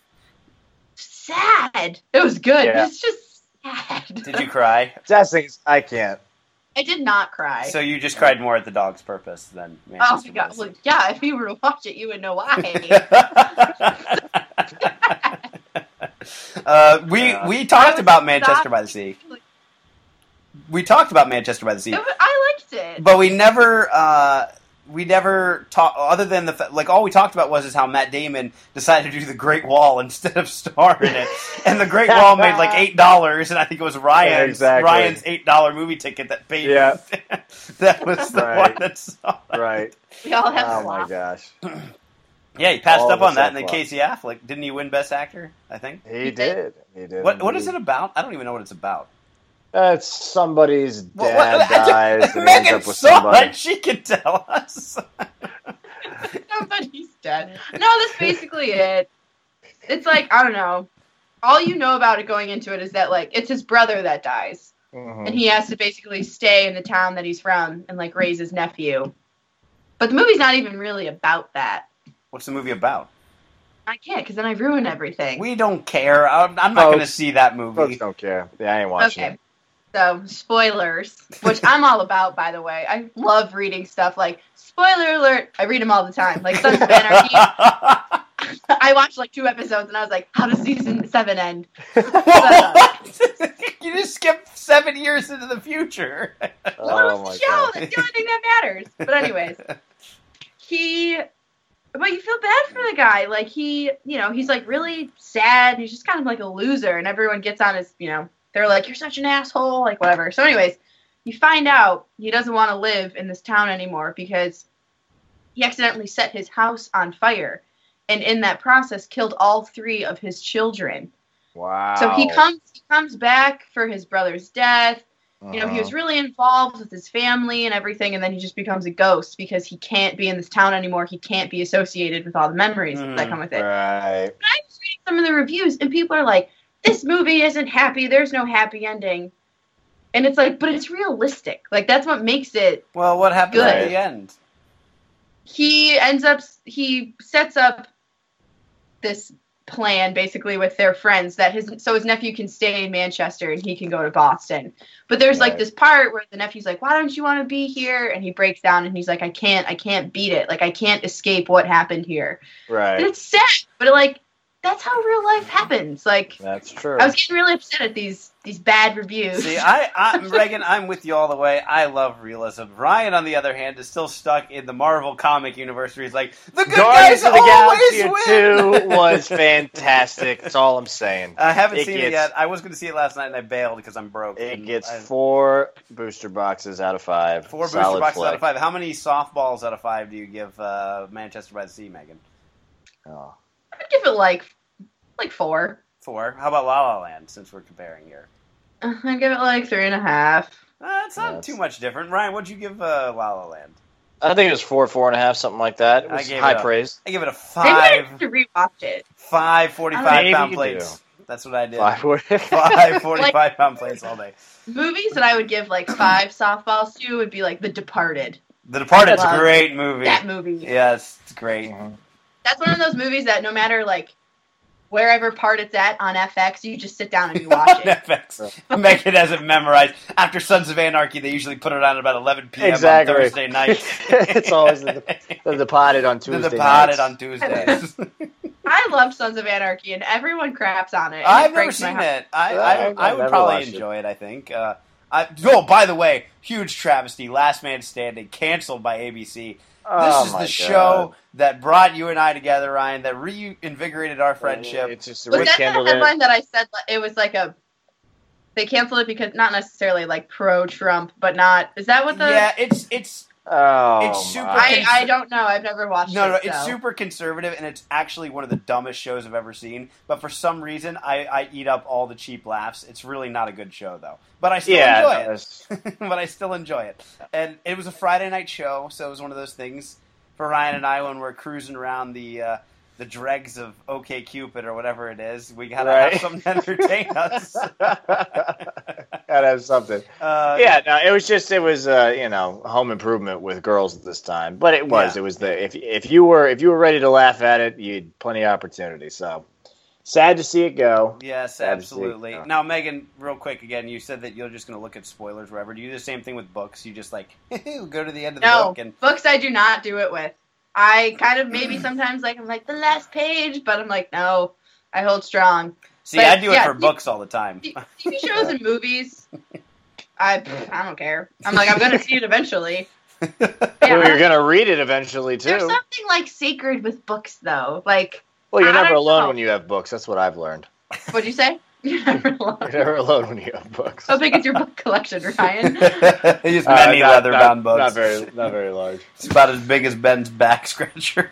Sad. It was good. Yeah. It's just sad. Did you cry? That thing's I can't. I did not cry. So you just cried more at The Dog's Purpose than Manchester. Oh my god! Well, yeah, if you were to watch it, you would know why. We talked about Manchester by the Sea. We talked about Manchester by the Sea. I liked it, but we never talked. Other than the all we talked about was how Matt Damon decided to do The Great Wall instead of star in it, and The Great Wall made $8, and I think it was Ryan's $8 movie ticket that paid. Yeah, that was the one that saw it. Right. We all have. Oh my gosh. Yeah, he passed up on that, and then Casey Affleck didn't he win Best Actor? I think he did. What is it about? I don't even know what it's about. It's somebody's dad dies and Megan ends up with somebody. She can tell us. Somebody's dead. No, that's basically it. It's I don't know. All you know about it going into it is that it's his brother that dies, and he has to basically stay in the town that he's from and raise his nephew. But the movie's not even really about that. What's the movie about? I can't, because then I ruin everything. We don't care. I'm not going to see that movie. Folks don't care. Yeah, I ain't watching it. So, spoilers, which I'm all about, by the way. I love reading stuff spoiler alert. I read them all the time. Sons of Anarchy. I watched 2 episodes, and I was like, how does season 7 end? You just skipped 7 years into the future. Oh, my God. That's the only thing that matters. But anyways, but you feel bad for the guy. He's really sad, and he's just kind of a loser, and everyone gets on his, they're you're such an asshole, whatever. So anyways, you find out he doesn't want to live in this town anymore because he accidentally set his house on fire, and in that process killed all 3 of his children. Wow. So he comes back for his brother's death. He was really involved with his family and everything, and then he just becomes a ghost because he can't be in this town anymore. He can't be associated with all the memories that come with it. Right. But I was reading some of the reviews, and people are like, this movie isn't happy. There's no happy ending. And it's but it's realistic. That's what makes it Well, what happens good. At the end? He sets up this plan basically with their friends that his nephew can stay in Manchester and he can go to Boston. But there's like this part where the nephew's like, why don't you want to be here? And he breaks down and he's like, I can't beat it. Like, I can't escape what happened here. Right. And it's sad, but like, that's how real life happens. Like, that's true. I was getting really upset at these bad reviews. See, Reagan, I'm with you all the way. I love realism. Ryan, on the other hand, is still stuck in the Marvel comic universe where he's like, the good Guardians guys of the always Galaxy win! 2 was fantastic. That's all I'm saying. I haven't seen it yet. I was going to see it last night and I bailed because I'm broke. It gets 4 booster boxes out of 5. 4 booster boxes out of 5. How many softballs out of 5 do you give Manchester by the Sea, Megan? Oh. I'd give it like 4. 4. How about La La Land, since we're comparing here? I'd give it like 3.5. It's not too much different. Ryan, what'd you give La La Land? I think it was 4.5, something like that. It was high praise. I give it a 5. Maybe I have to rewatch it. 5 45-pound plates. That's what I did. 5 45-pound plates all day. Movies that I would give like 5 softballs to would be like The Departed. The Departed's a great movie. That movie. Yes, it's great. Mm-hmm. That's one of those movies that no matter like wherever part it's at on FX, you just sit down and you watch it. FX. Megan has it memorized. After Sons of Anarchy, they usually put it on about 11 p.m. on Thursday night. It's always the Departed on Tuesday. The Departed on Tuesdays. I love Sons of Anarchy, and everyone craps on it. I've never seen it. I would probably enjoy it, I think. By the way, huge travesty. Last Man Standing, canceled by ABC. This is the show that brought you and I together, Ryan, that reinvigorated our friendship. Was that the headline that I said it was like they canceled it because not necessarily like pro-Trump, but not... Is that what the... Yeah, it's super... I don't know. I've never watched it. No, it's super conservative, and it's actually one of the dumbest shows I've ever seen. But for some reason, I eat up all the cheap laughs. It's really not a good show, though. But I still enjoy it. But I still enjoy it. And it was a Friday night show, so it was one of those things for Ryan and I when we're cruising around the dregs of OkCupid or whatever it is. We gotta have something to entertain us. Gotta have something. It was Home Improvement with girls at this time, but it was if you were ready to laugh at it, you had plenty of opportunity. So sad to see it go. Yes, absolutely. Now, Megan, real quick again, you said that you're just going to look at spoilers wherever. Do you do the same thing with books? You just like go to the end of the book and books I do not do it with. I kind of maybe sometimes I'm like the last page, but I'm like, no, I hold strong. See, I do it for books all the time. TV shows and movies, I don't care. I'm like, I'm going to see it eventually. You're going to read it eventually, too. There's something like sacred with books, though. Like, well, you're never alone when you have books. That's what I've learned. What'd you say? You're never alone. You're never alone when you have books. How big is your book collection, Ryan? Just many leather-bound books. Not very large. It's about as big as Ben's back scratcher.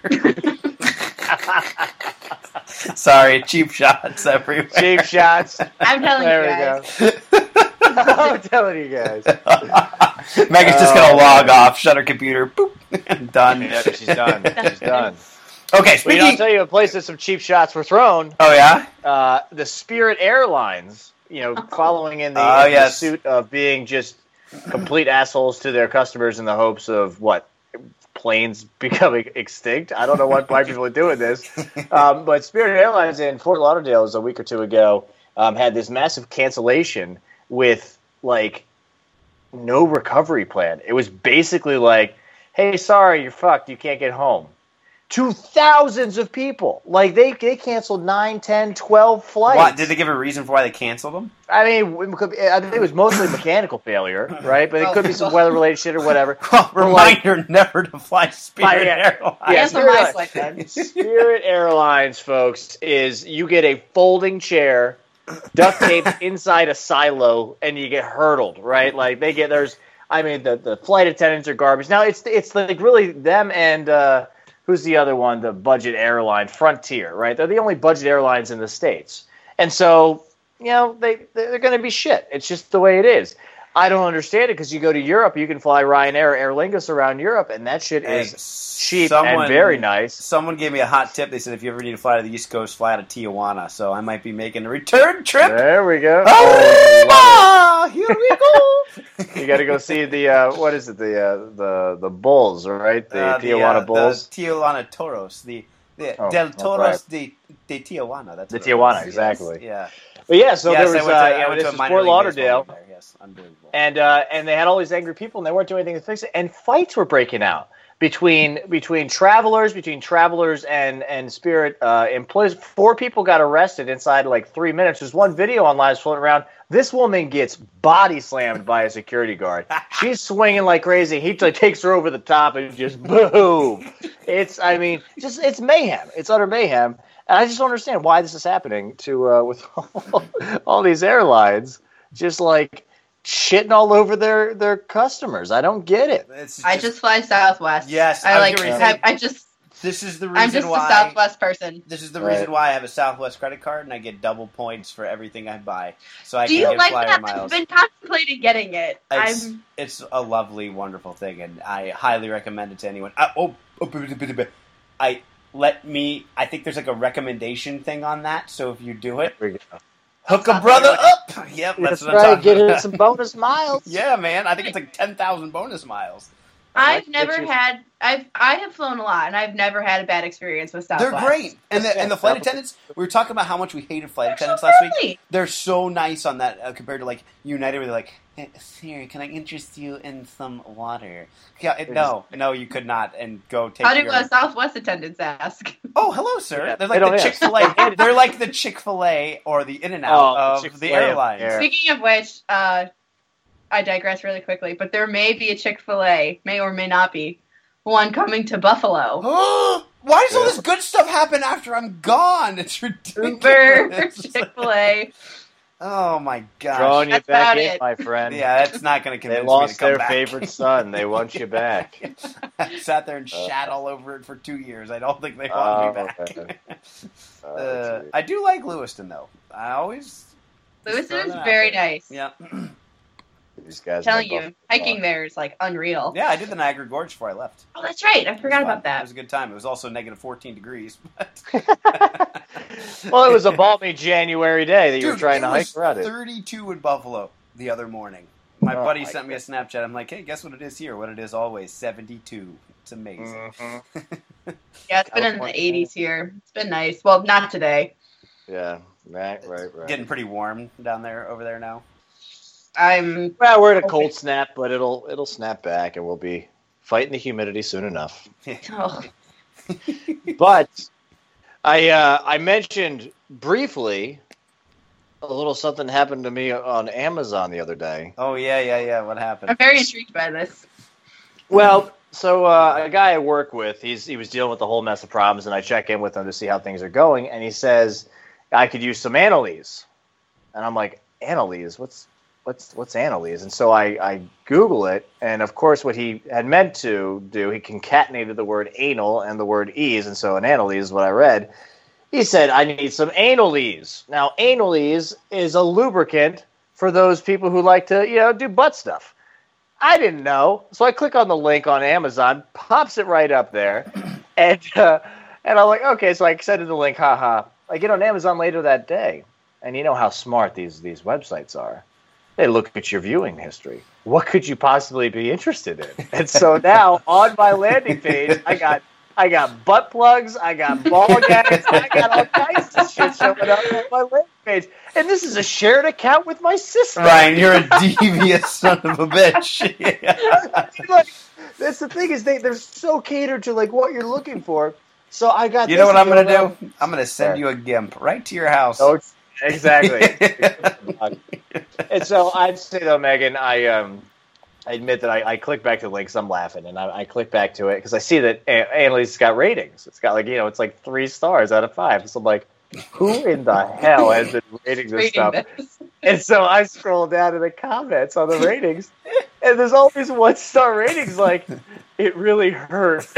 Sorry, cheap shots everywhere. Cheap shots. I'm telling you guys. I'm telling you guys. Megan's just going to log off, shut her computer, boop, and done. Yeah, she's done. She's done. Okay, speaking... I'll tell you a place that some cheap shots were thrown. Oh, yeah? The Spirit Airlines, following in the suit of being just complete assholes to their customers in the hopes of, planes becoming extinct? I don't know why people are doing this. But Spirit Airlines in Fort Lauderdale a week or two ago had this massive cancellation with, no recovery plan. It was basically like, hey, sorry, you're fucked. You can't get home. To thousands of people. They canceled 9, 10, 12 flights. What? Did they give a reason for why they canceled them? I mean, I think it was mostly mechanical failure, right? But it could be some weather-related shit or whatever. Reminder, never to fly Spirit Airlines. Yeah, Spirit Airlines, folks, is you get a folding chair, duct taped inside a silo, and you get hurtled, right? The flight attendants are garbage. Now, it's like really them and... who's the other one? The budget airline, Frontier, right? They're the only budget airlines in the States. And so, they're going to be shit. It's just the way it is. I don't understand it because you go to Europe, you can fly Ryanair or Aer Lingus around Europe, and that shit is cheap and very nice. Someone gave me a hot tip. They said if you ever need to fly to the East Coast, fly out of Tijuana. So I might be making a return trip. There we go. Arriba! Here we go. You got to go see the what is it? The Bulls, right? The Tijuana Bulls. The Tijuana Toros. The Yeah, Del Toros de Tijuana. That's the what it Tijuana, was. exactly. Yes, yeah. But yeah, so yes, there was I went this to a is minor Fort league Lauderdale, baseball game there. Yes, unbelievable. And they had all these angry people, and they weren't doing anything to fix it. And fights were breaking out between travelers and Spirit employees. 4 people got arrested inside like 3 minutes. There's one video online floating around. This woman gets body slammed by a security guard. She's swinging like crazy. He like takes her over the top and just boom. It's mayhem. It's utter mayhem. And I just don't understand why this is happening to with all these airlines just like shitting all over their customers. I don't get it. I just fly Southwest. Yes, This is the reason I'm just why a Southwest person. This is the reason why I have a Southwest credit card and I get double points for everything I buy. So I Do can you get like flyer that? miles. I've been contemplating getting it. It's a lovely, wonderful thing, and I highly recommend it to anyone. I think there's like a recommendation thing on that. So if you do it, hook a brother up. Yep, that's what I'm talking Get about. in some bonus miles. Yeah, man. I think it's like 10,000 bonus miles. I have flown a lot, and I've never had a bad experience with Southwest. They're great, and the flight attendants. We were talking about how much we hated flight attendants last week. They're so nice on that compared to like United, where they're like, hey, "Siri, can I interest you in some water?" Yeah, no, you could not, and go take. How do Southwest attendants ask? Oh, hello, sir. Yeah, they're like the Chick-fil-A. They're like the Chick-fil-A or the In-N-Out of the airlines. Speaking of which, I digress really quickly, but there may be a Chick-fil-A, may or may not be, one coming to Buffalo. Why does all this good stuff happen after I'm gone? It's ridiculous. Uber, Chick-fil-A. Oh my gosh. Drawing you back in, my friend. Yeah, that's not going to convince me to come back. They lost their favorite son. They want you back. I sat there and shat all over it for 2 years. I don't think they want me back. I do like Lewiston, though. Lewiston is very nice. Yeah. These guys telling you, hiking there is like unreal. Yeah, I did the Niagara Gorge before I left. Oh, that's right. I forgot about that. It was a good time. It was also negative 14 degrees. Well, it was a balmy January day that you were trying to hike around it. 32 in Buffalo the other morning. My buddy sent me a Snapchat. I'm like, hey, guess what it is here? What it is always, 72. It's amazing. Mm-hmm. Yeah, it's been in the 80s here. It's been nice. Well, not today. Yeah, right. Getting pretty warm down there, over there now. We're in a cold snap, but it'll snap back, and we'll be fighting the humidity soon enough. Oh. But I mentioned briefly a little something happened to me on Amazon the other day. Oh yeah. What happened? I'm very intrigued by this. Well, so a guy I work with, he was dealing with a whole mess of problems, and I check in with him to see how things are going, and he says I could use some Annalise, and I'm like, Annalise, what's Annalise? And so I Google it, and of course what he had meant to do, he concatenated the word anal and the word ease, and so an Annalise is what I read. He said, I need some Annalise. Now, Annalise is a lubricant for those people who like to, do butt stuff. I didn't know, so I click on the link on Amazon, pops it right up there, and I'm like, okay, so I accepted the link, haha. I get on Amazon later that day, and you know how smart these websites are. They look at your viewing history. What could you possibly be interested in? And so now on my landing page, I got butt plugs, I got ball gags, I got all kinds of shit showing up on my landing page. And this is a shared account with my sister. Ryan, you're a devious son of a bitch. Like, that's the thing is they're so catered to like what you're looking for. So I got. You know what I'm going to do? I'm going to send you a GIMP right to your house. Oh, exactly. And so I'd say though, Megan, I admit that I click back to the links. I'm laughing, and I click back to it because I see that Annalise's got ratings. It's got like it's like 3 stars out of 5. So I'm like, who in the hell has been rating this stuff? And so I scroll down to the comments on the ratings, and there's all these 1-star ratings. Like, it really hurt.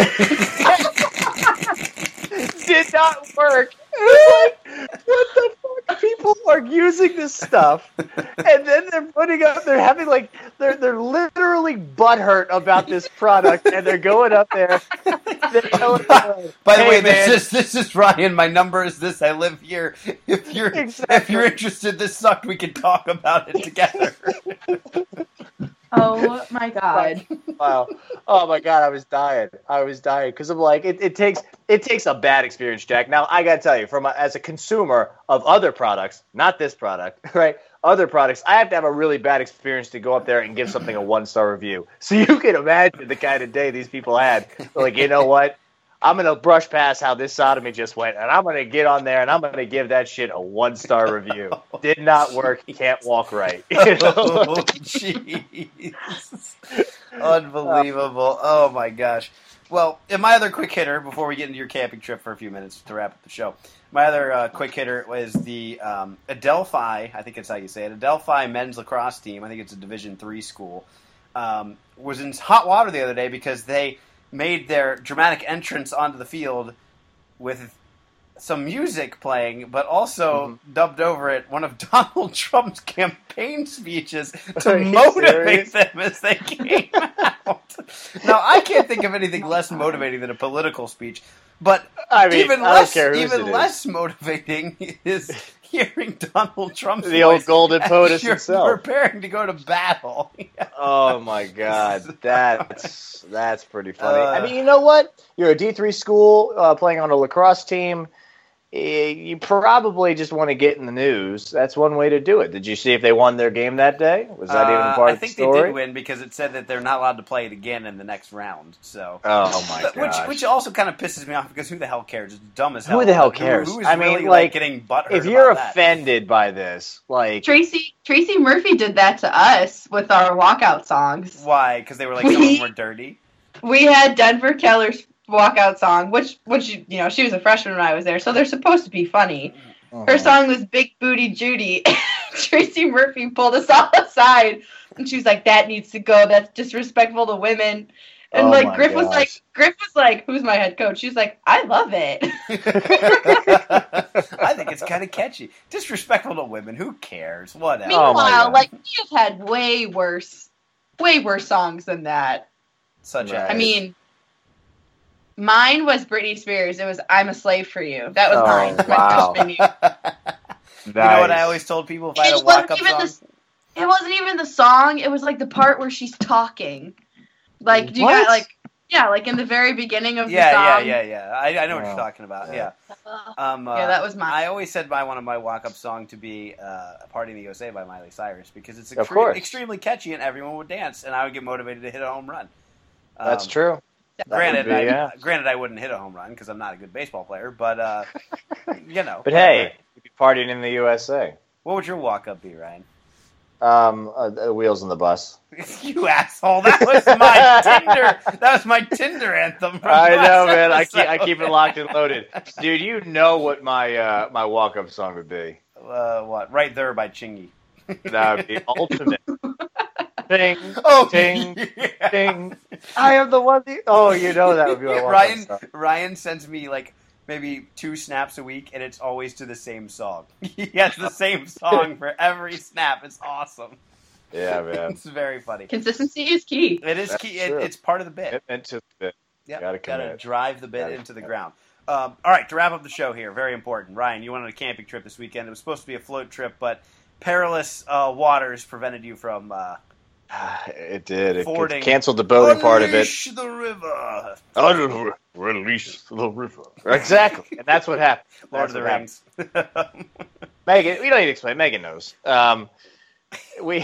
Did not work. What the fuck? People are using this stuff, and then they're having like they're literally butthurt about this product, and they're going up there. They're telling by the way, this is Ryan. My number is this. I live here. If you're interested, this sucked. We can talk about it together. Oh my god! Wow. Oh my God, I was dying because I'm like, it takes a bad experience, Jack. Now I gotta tell you, as a consumer of other products, not this product, right? Other products, I have to have a really bad experience to go up there and give something a 1-star review. So you can imagine the kind of day these people had. They're like, you know what? I'm going to brush past how this sodomy just went, and I'm going to get on there, and I'm going to give that shit a 1-star review. Did not work. Can't walk right. Oh, jeez. Unbelievable. Oh, my gosh. Well, and my other quick hitter, before we get into your camping trip for a few minutes to wrap up the show, my other quick hitter was the Adelphi, I think that's how you say it, Adelphi men's lacrosse team, I think it's a Division III school, was in hot water the other day because they made their dramatic entrance onto the field with some music playing, but also dubbed over it one of Donald Trump's campaign speeches to motivate them as they came out. Now, I can't think of anything less motivating than a political speech, but even less motivating is hearing Donald Trump's the old golden POTUS himself preparing to go to battle. Oh my God, that's pretty funny. I mean, you know what? You're a D3 school playing on a lacrosse team. You probably just want to get in the news. That's one way to do it. Did you see if they won their game that day? Was that even part of the story? I think they did win because it said that they're not allowed to play it again in the next round. So, oh my God! Which also kind of pisses me off because who the hell cares? It's dumb as hell. Who the hell cares? Who's really getting butthurt? If you're offended by this, like Tracy Murphy did that to us with our walkout songs. Why? Because they were like some of them were dirty. We had Denver Keller's walkout song, which she was a freshman when I was there, so they're supposed to be funny. Her song was Big Booty Judy. Tracy Murphy pulled us all aside, and she was like, "That needs to go. That's disrespectful to women." And Griff was like, "Who's my head coach?" She was like, "I love it." I think it's kind of catchy. Disrespectful to women. Who cares? Whatever. Meanwhile, you've had way worse songs than that. Such as, I mean, mine was Britney Spears. It was "I'm a Slave for You." That was mine. Wow. My freshman year. You know what I always told people if I had a walk-up song? It wasn't even the song. It was like the part where she's talking. Like, do you got like in the very beginning of the song? Yeah. I know what you're talking about. Yeah. That was mine. I always said I wanted my walk-up song to be "A Party in the USA" by Miley Cyrus because it's extremely catchy and everyone would dance and I would get motivated to hit a home run. That's true. Granted, I wouldn't hit a home run because I'm not a good baseball player, but you know. But hey, you'd be partying in the USA. What would your walk-up be, Ryan? Wheels on the Bus. You asshole! That was my Tinder. That was my Tinder anthem. I know, man. I keep it locked and loaded, dude. You know what my my walk-up song would be? What? Right There by Chingy. That would be ultimate. Ding, ding, yeah. ding. I am the one. Oh, you know that would be my walk-up song. Ryan sends me like maybe 2 snaps a week, and it's always to the same song. He has the same song for every snap. It's awesome. Yeah, man. It's very funny. Consistency is key. It is key. It's part of the bit. Into the bit. Yeah, gotta drive the bit into the ground. All right, to wrap up the show here, very important. Ryan, you went on a camping trip this weekend. It was supposed to be a float trip, but perilous waters prevented you from... it did. It canceled the boating part of it. Unleash the river. Release the river. Exactly. And that's what happened. Lord of the Rings. Megan, we don't need to explain. Megan knows. We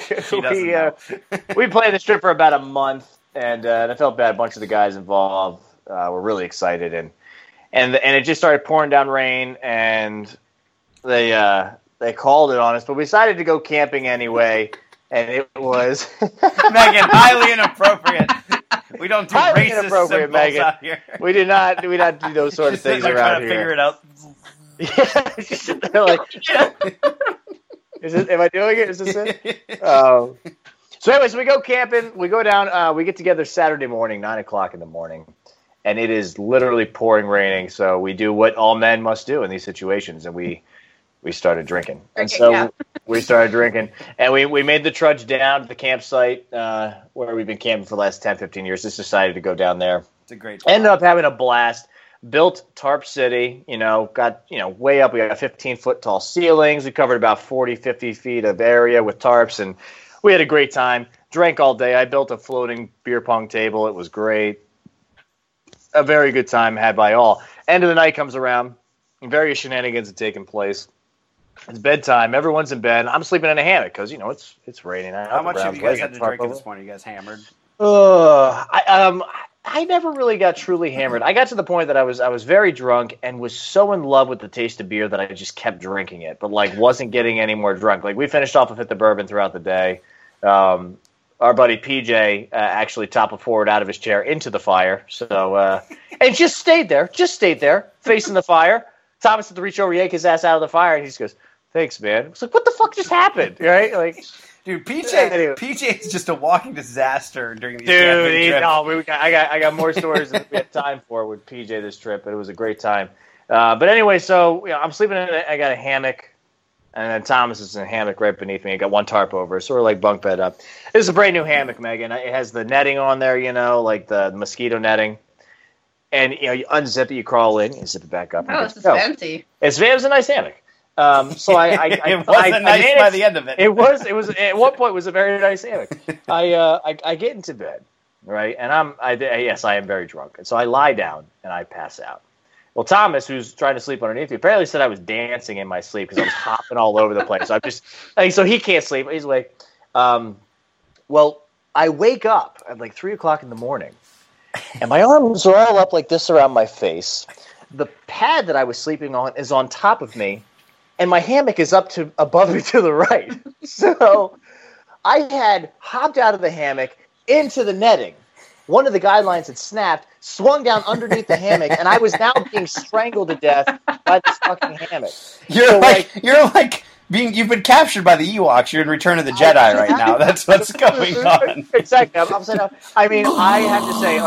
played this trip for about a month, and I felt bad. A bunch of the guys involved were really excited, and it just started pouring down rain, and they called it on us, but we decided to go camping anyway. And it was Megan, highly inappropriate. We don't do highly racist inappropriate, symbols Megan. Out here. We do not do those sort of things around here. Figure it out. Yeah, they're like, am I doing it? Is this it? So anyways, we go camping. We go down. We get together Saturday morning, 9:00 in the morning, and it is literally pouring raining. So we do what all men must do in these situations, and we started drinking. And so we started drinking. And we made the trudge down to the campsite where we've been camping for the last 10, 15 years. Just decided to go down there. It's a great Ended up having a blast. Built Tarp City, got, way up. We got 15-foot tall ceilings. We covered about 40, 50 feet of area with tarps, and we had a great time. drank all day. I built a floating beer pong table. It was great. A very good time had by all. End of the night comes around. Various shenanigans have taken place. It's bedtime. Everyone's in bed. I'm sleeping in a hammock because, it's raining. How much have you guys had to drink this morning? You guys hammered? I never really got truly hammered. I got to the point that I was very drunk and was so in love with the taste of beer that I just kept drinking it, but wasn't getting any more drunk. We finished off a fifth of bourbon throughout the day. Our buddy PJ actually toppled forward out of his chair into the fire. So and just stayed there, facing the fire. Thomas had to reach over, yank his ass out of the fire, and he just goes, "Thanks, man." I was like, "What the fuck just happened?" Right? Dude, PJ is just a walking disaster during these camping trips. I got more stories than we have time for with PJ this trip, but it was a great time. But anyway, so I'm sleeping in I got a hammock, and then Thomas is in a hammock right beneath me. I got one tarp over, so we're bunk bed up. This is a brand new hammock, Megan. It has the netting on there, the mosquito netting. And you unzip it, you crawl in, you zip it back up. Oh, this is fancy. It was a nice hammock. So it wasn't nice by the end of it. It was at one point it was a very nice hammock. I get into bed, right, and I am very drunk, and so I lie down and I pass out. Well, Thomas, who's trying to sleep underneath me, apparently said I was dancing in my sleep because I was hopping all over the place. So I'm just so he can't sleep. He's awake. Well, I wake up at 3:00 in the morning, and my arms are all up like this around my face. The pad that I was sleeping on is on top of me. And my hammock is up to above me to the right. So I had hopped out of the hammock into the netting. One of the guidelines had snapped, swung down underneath the hammock, and I was now being strangled to death by this fucking hammock. You've been captured by the Ewoks. You're in Return of the Jedi right now. That's what's going on. Exactly. I'm upside down. I mean, I have to say,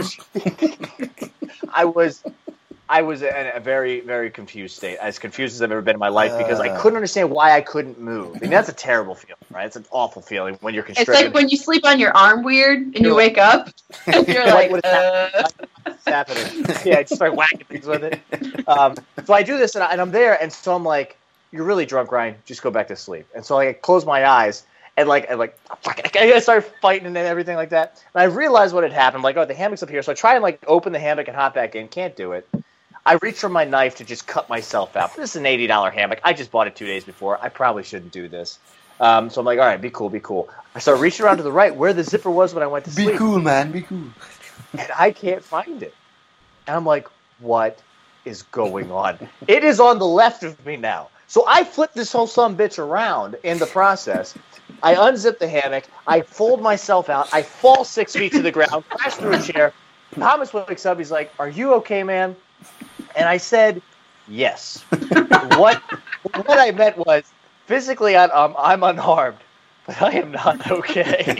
I was in a very, very confused state, as confused as I've ever been in my life, because I couldn't understand why I couldn't move. I mean, that's a terrible feeling, right? It's an awful feeling when you're constricted. It's like when you sleep on your arm weird and you wake up, and you're like, What's happening? Yeah, I just start whacking things with it. So I do this, and I'm there, and so I'm like, "You're really drunk, Ryan. Just go back to sleep." And so I close my eyes, and I started fighting and everything like that. And I realized what had happened. The hammock's up here, so I try and open the hammock and hop back in. Can't do it. I reach for my knife to just cut myself out. This is an $80 hammock. I just bought it 2 days before. I probably shouldn't do this. So I'm like, all right, be cool. I start reaching around to the right where the zipper was when I went to sleep. Be cool, man. Be cool. And I can't find it. And I'm like, what is going on? It is on the left of me now. So I flip this whole sumbitch around in the process. I unzip the hammock. I fold myself out. I fall 6 feet to the ground, crash through a chair. Thomas wakes up. He's like, "Are you okay, man?" And I said, yes. What I meant was, physically, I'm unharmed, but I am not okay.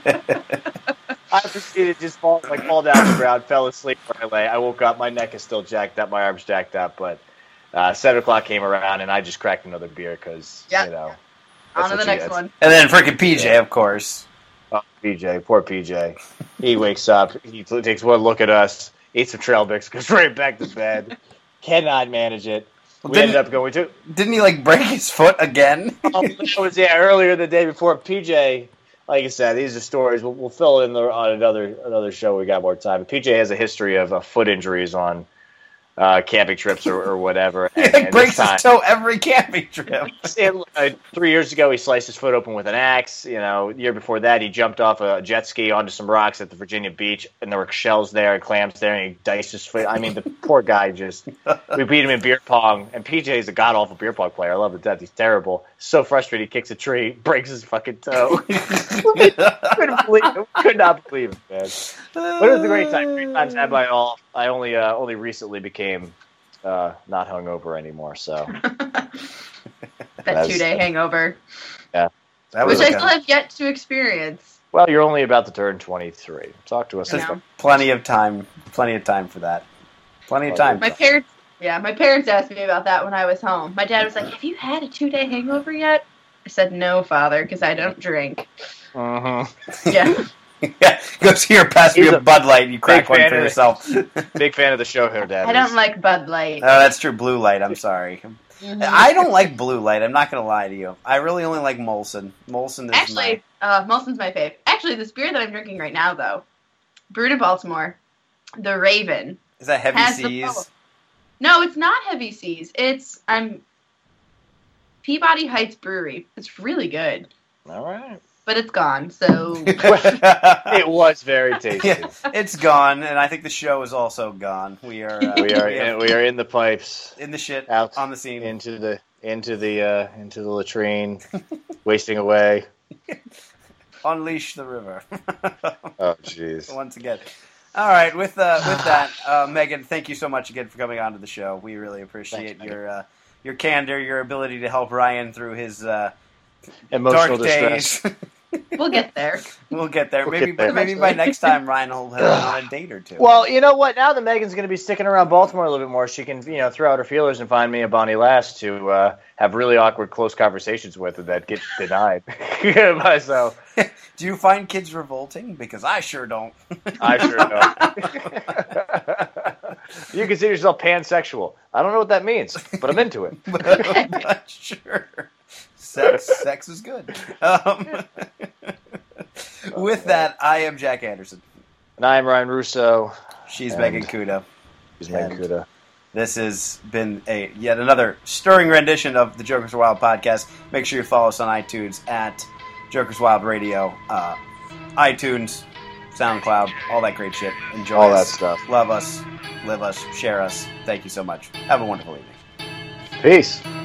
I proceeded to just fall down the ground, fell asleep where I lay. I woke up, my neck is still jacked up, my arm's jacked up, but 7 o'clock came around, and I just cracked another beer because, On to the next one. And then freaking PJ, of course. Oh, PJ, poor PJ. He wakes up, he takes one look at us, eats some trail mix, goes right back to bed. Cannot manage it. We ended up going to. Didn't he break his foot again? It was earlier the day before. PJ, like I said, these are stories. We'll fill in on another show. We got more time. PJ has a history of foot injuries on camping trips or whatever. He breaks his toe every camping trip. 3 years ago, he sliced his foot open with an axe. The year before that, he jumped off a jet ski onto some rocks at the Virginia beach, and there were shells there and clams there, and he diced his foot. I mean, the poor guy we beat him in beer pong, and PJ is a god-awful beer pong player. I love him to death. He's terrible. So frustrated, he kicks a tree, breaks his fucking toe. Could not believe it, man. But it was a great time. Great times had by all. I only recently became not hungover anymore, so that 2-day hangover. Yeah, which I still have yet to experience. Well, you're only about to turn 23. Talk to us. There's plenty of time for that. Plenty of time. My parents asked me about that when I was home. My dad was like, "Have you had a 2-day hangover yet?" I said, "No, Father, because I don't drink." Yeah. Go see her, pass me a Bud Light, and you crack one for yourself. Big fan of the show here, Dad. I don't like Bud Light. Oh, that's true. Blue Light, I'm sorry. Mm-hmm. I don't like Blue Light, I'm not going to lie to you. I really only like Molson. Molson's my fave. Actually, actually, this beer that I'm drinking right now, though, brewed in Baltimore, the Raven. Is that Heavy Seas? No, it's not Heavy Seas. It's Peabody Heights Brewery. It's really good. All right. But it's gone, so... It was very tasty. Yeah, it's gone, and I think the show is also gone. We are in the pipes. In the shit, out on the scene. Into the latrine, wasting away. Unleash the river. Oh, jeez. Once again. All right, with that, Megan, thank you so much again for coming on to the show. We really appreciate your candor, your ability to help Ryan through his emotional dark days. We'll get there. We'll get there. Maybe by next time, Ryan will have on a date or two. Well, you know what? Now that Megan's going to be sticking around Baltimore a little bit more, she can throw out her feelers and find me a Bonnie Lass to have really awkward, close conversations with that get denied. So, do you find kids revolting? Because I sure don't. I sure don't. You consider yourself pansexual. I don't know what that means, but I'm into it. But sure. Sex is good. With that, I am Jack Anderson. And I am Ryan Russo. She's Megan Kuda. She's Megan Kuda. This has been yet another stirring rendition of the Jokers Are Wild podcast. Make sure you follow us on iTunes at Jokers Wild Radio, iTunes, SoundCloud, all that great shit. Enjoy all us. That stuff. Love us, live us, share us. Thank you so much. Have a wonderful evening. Peace.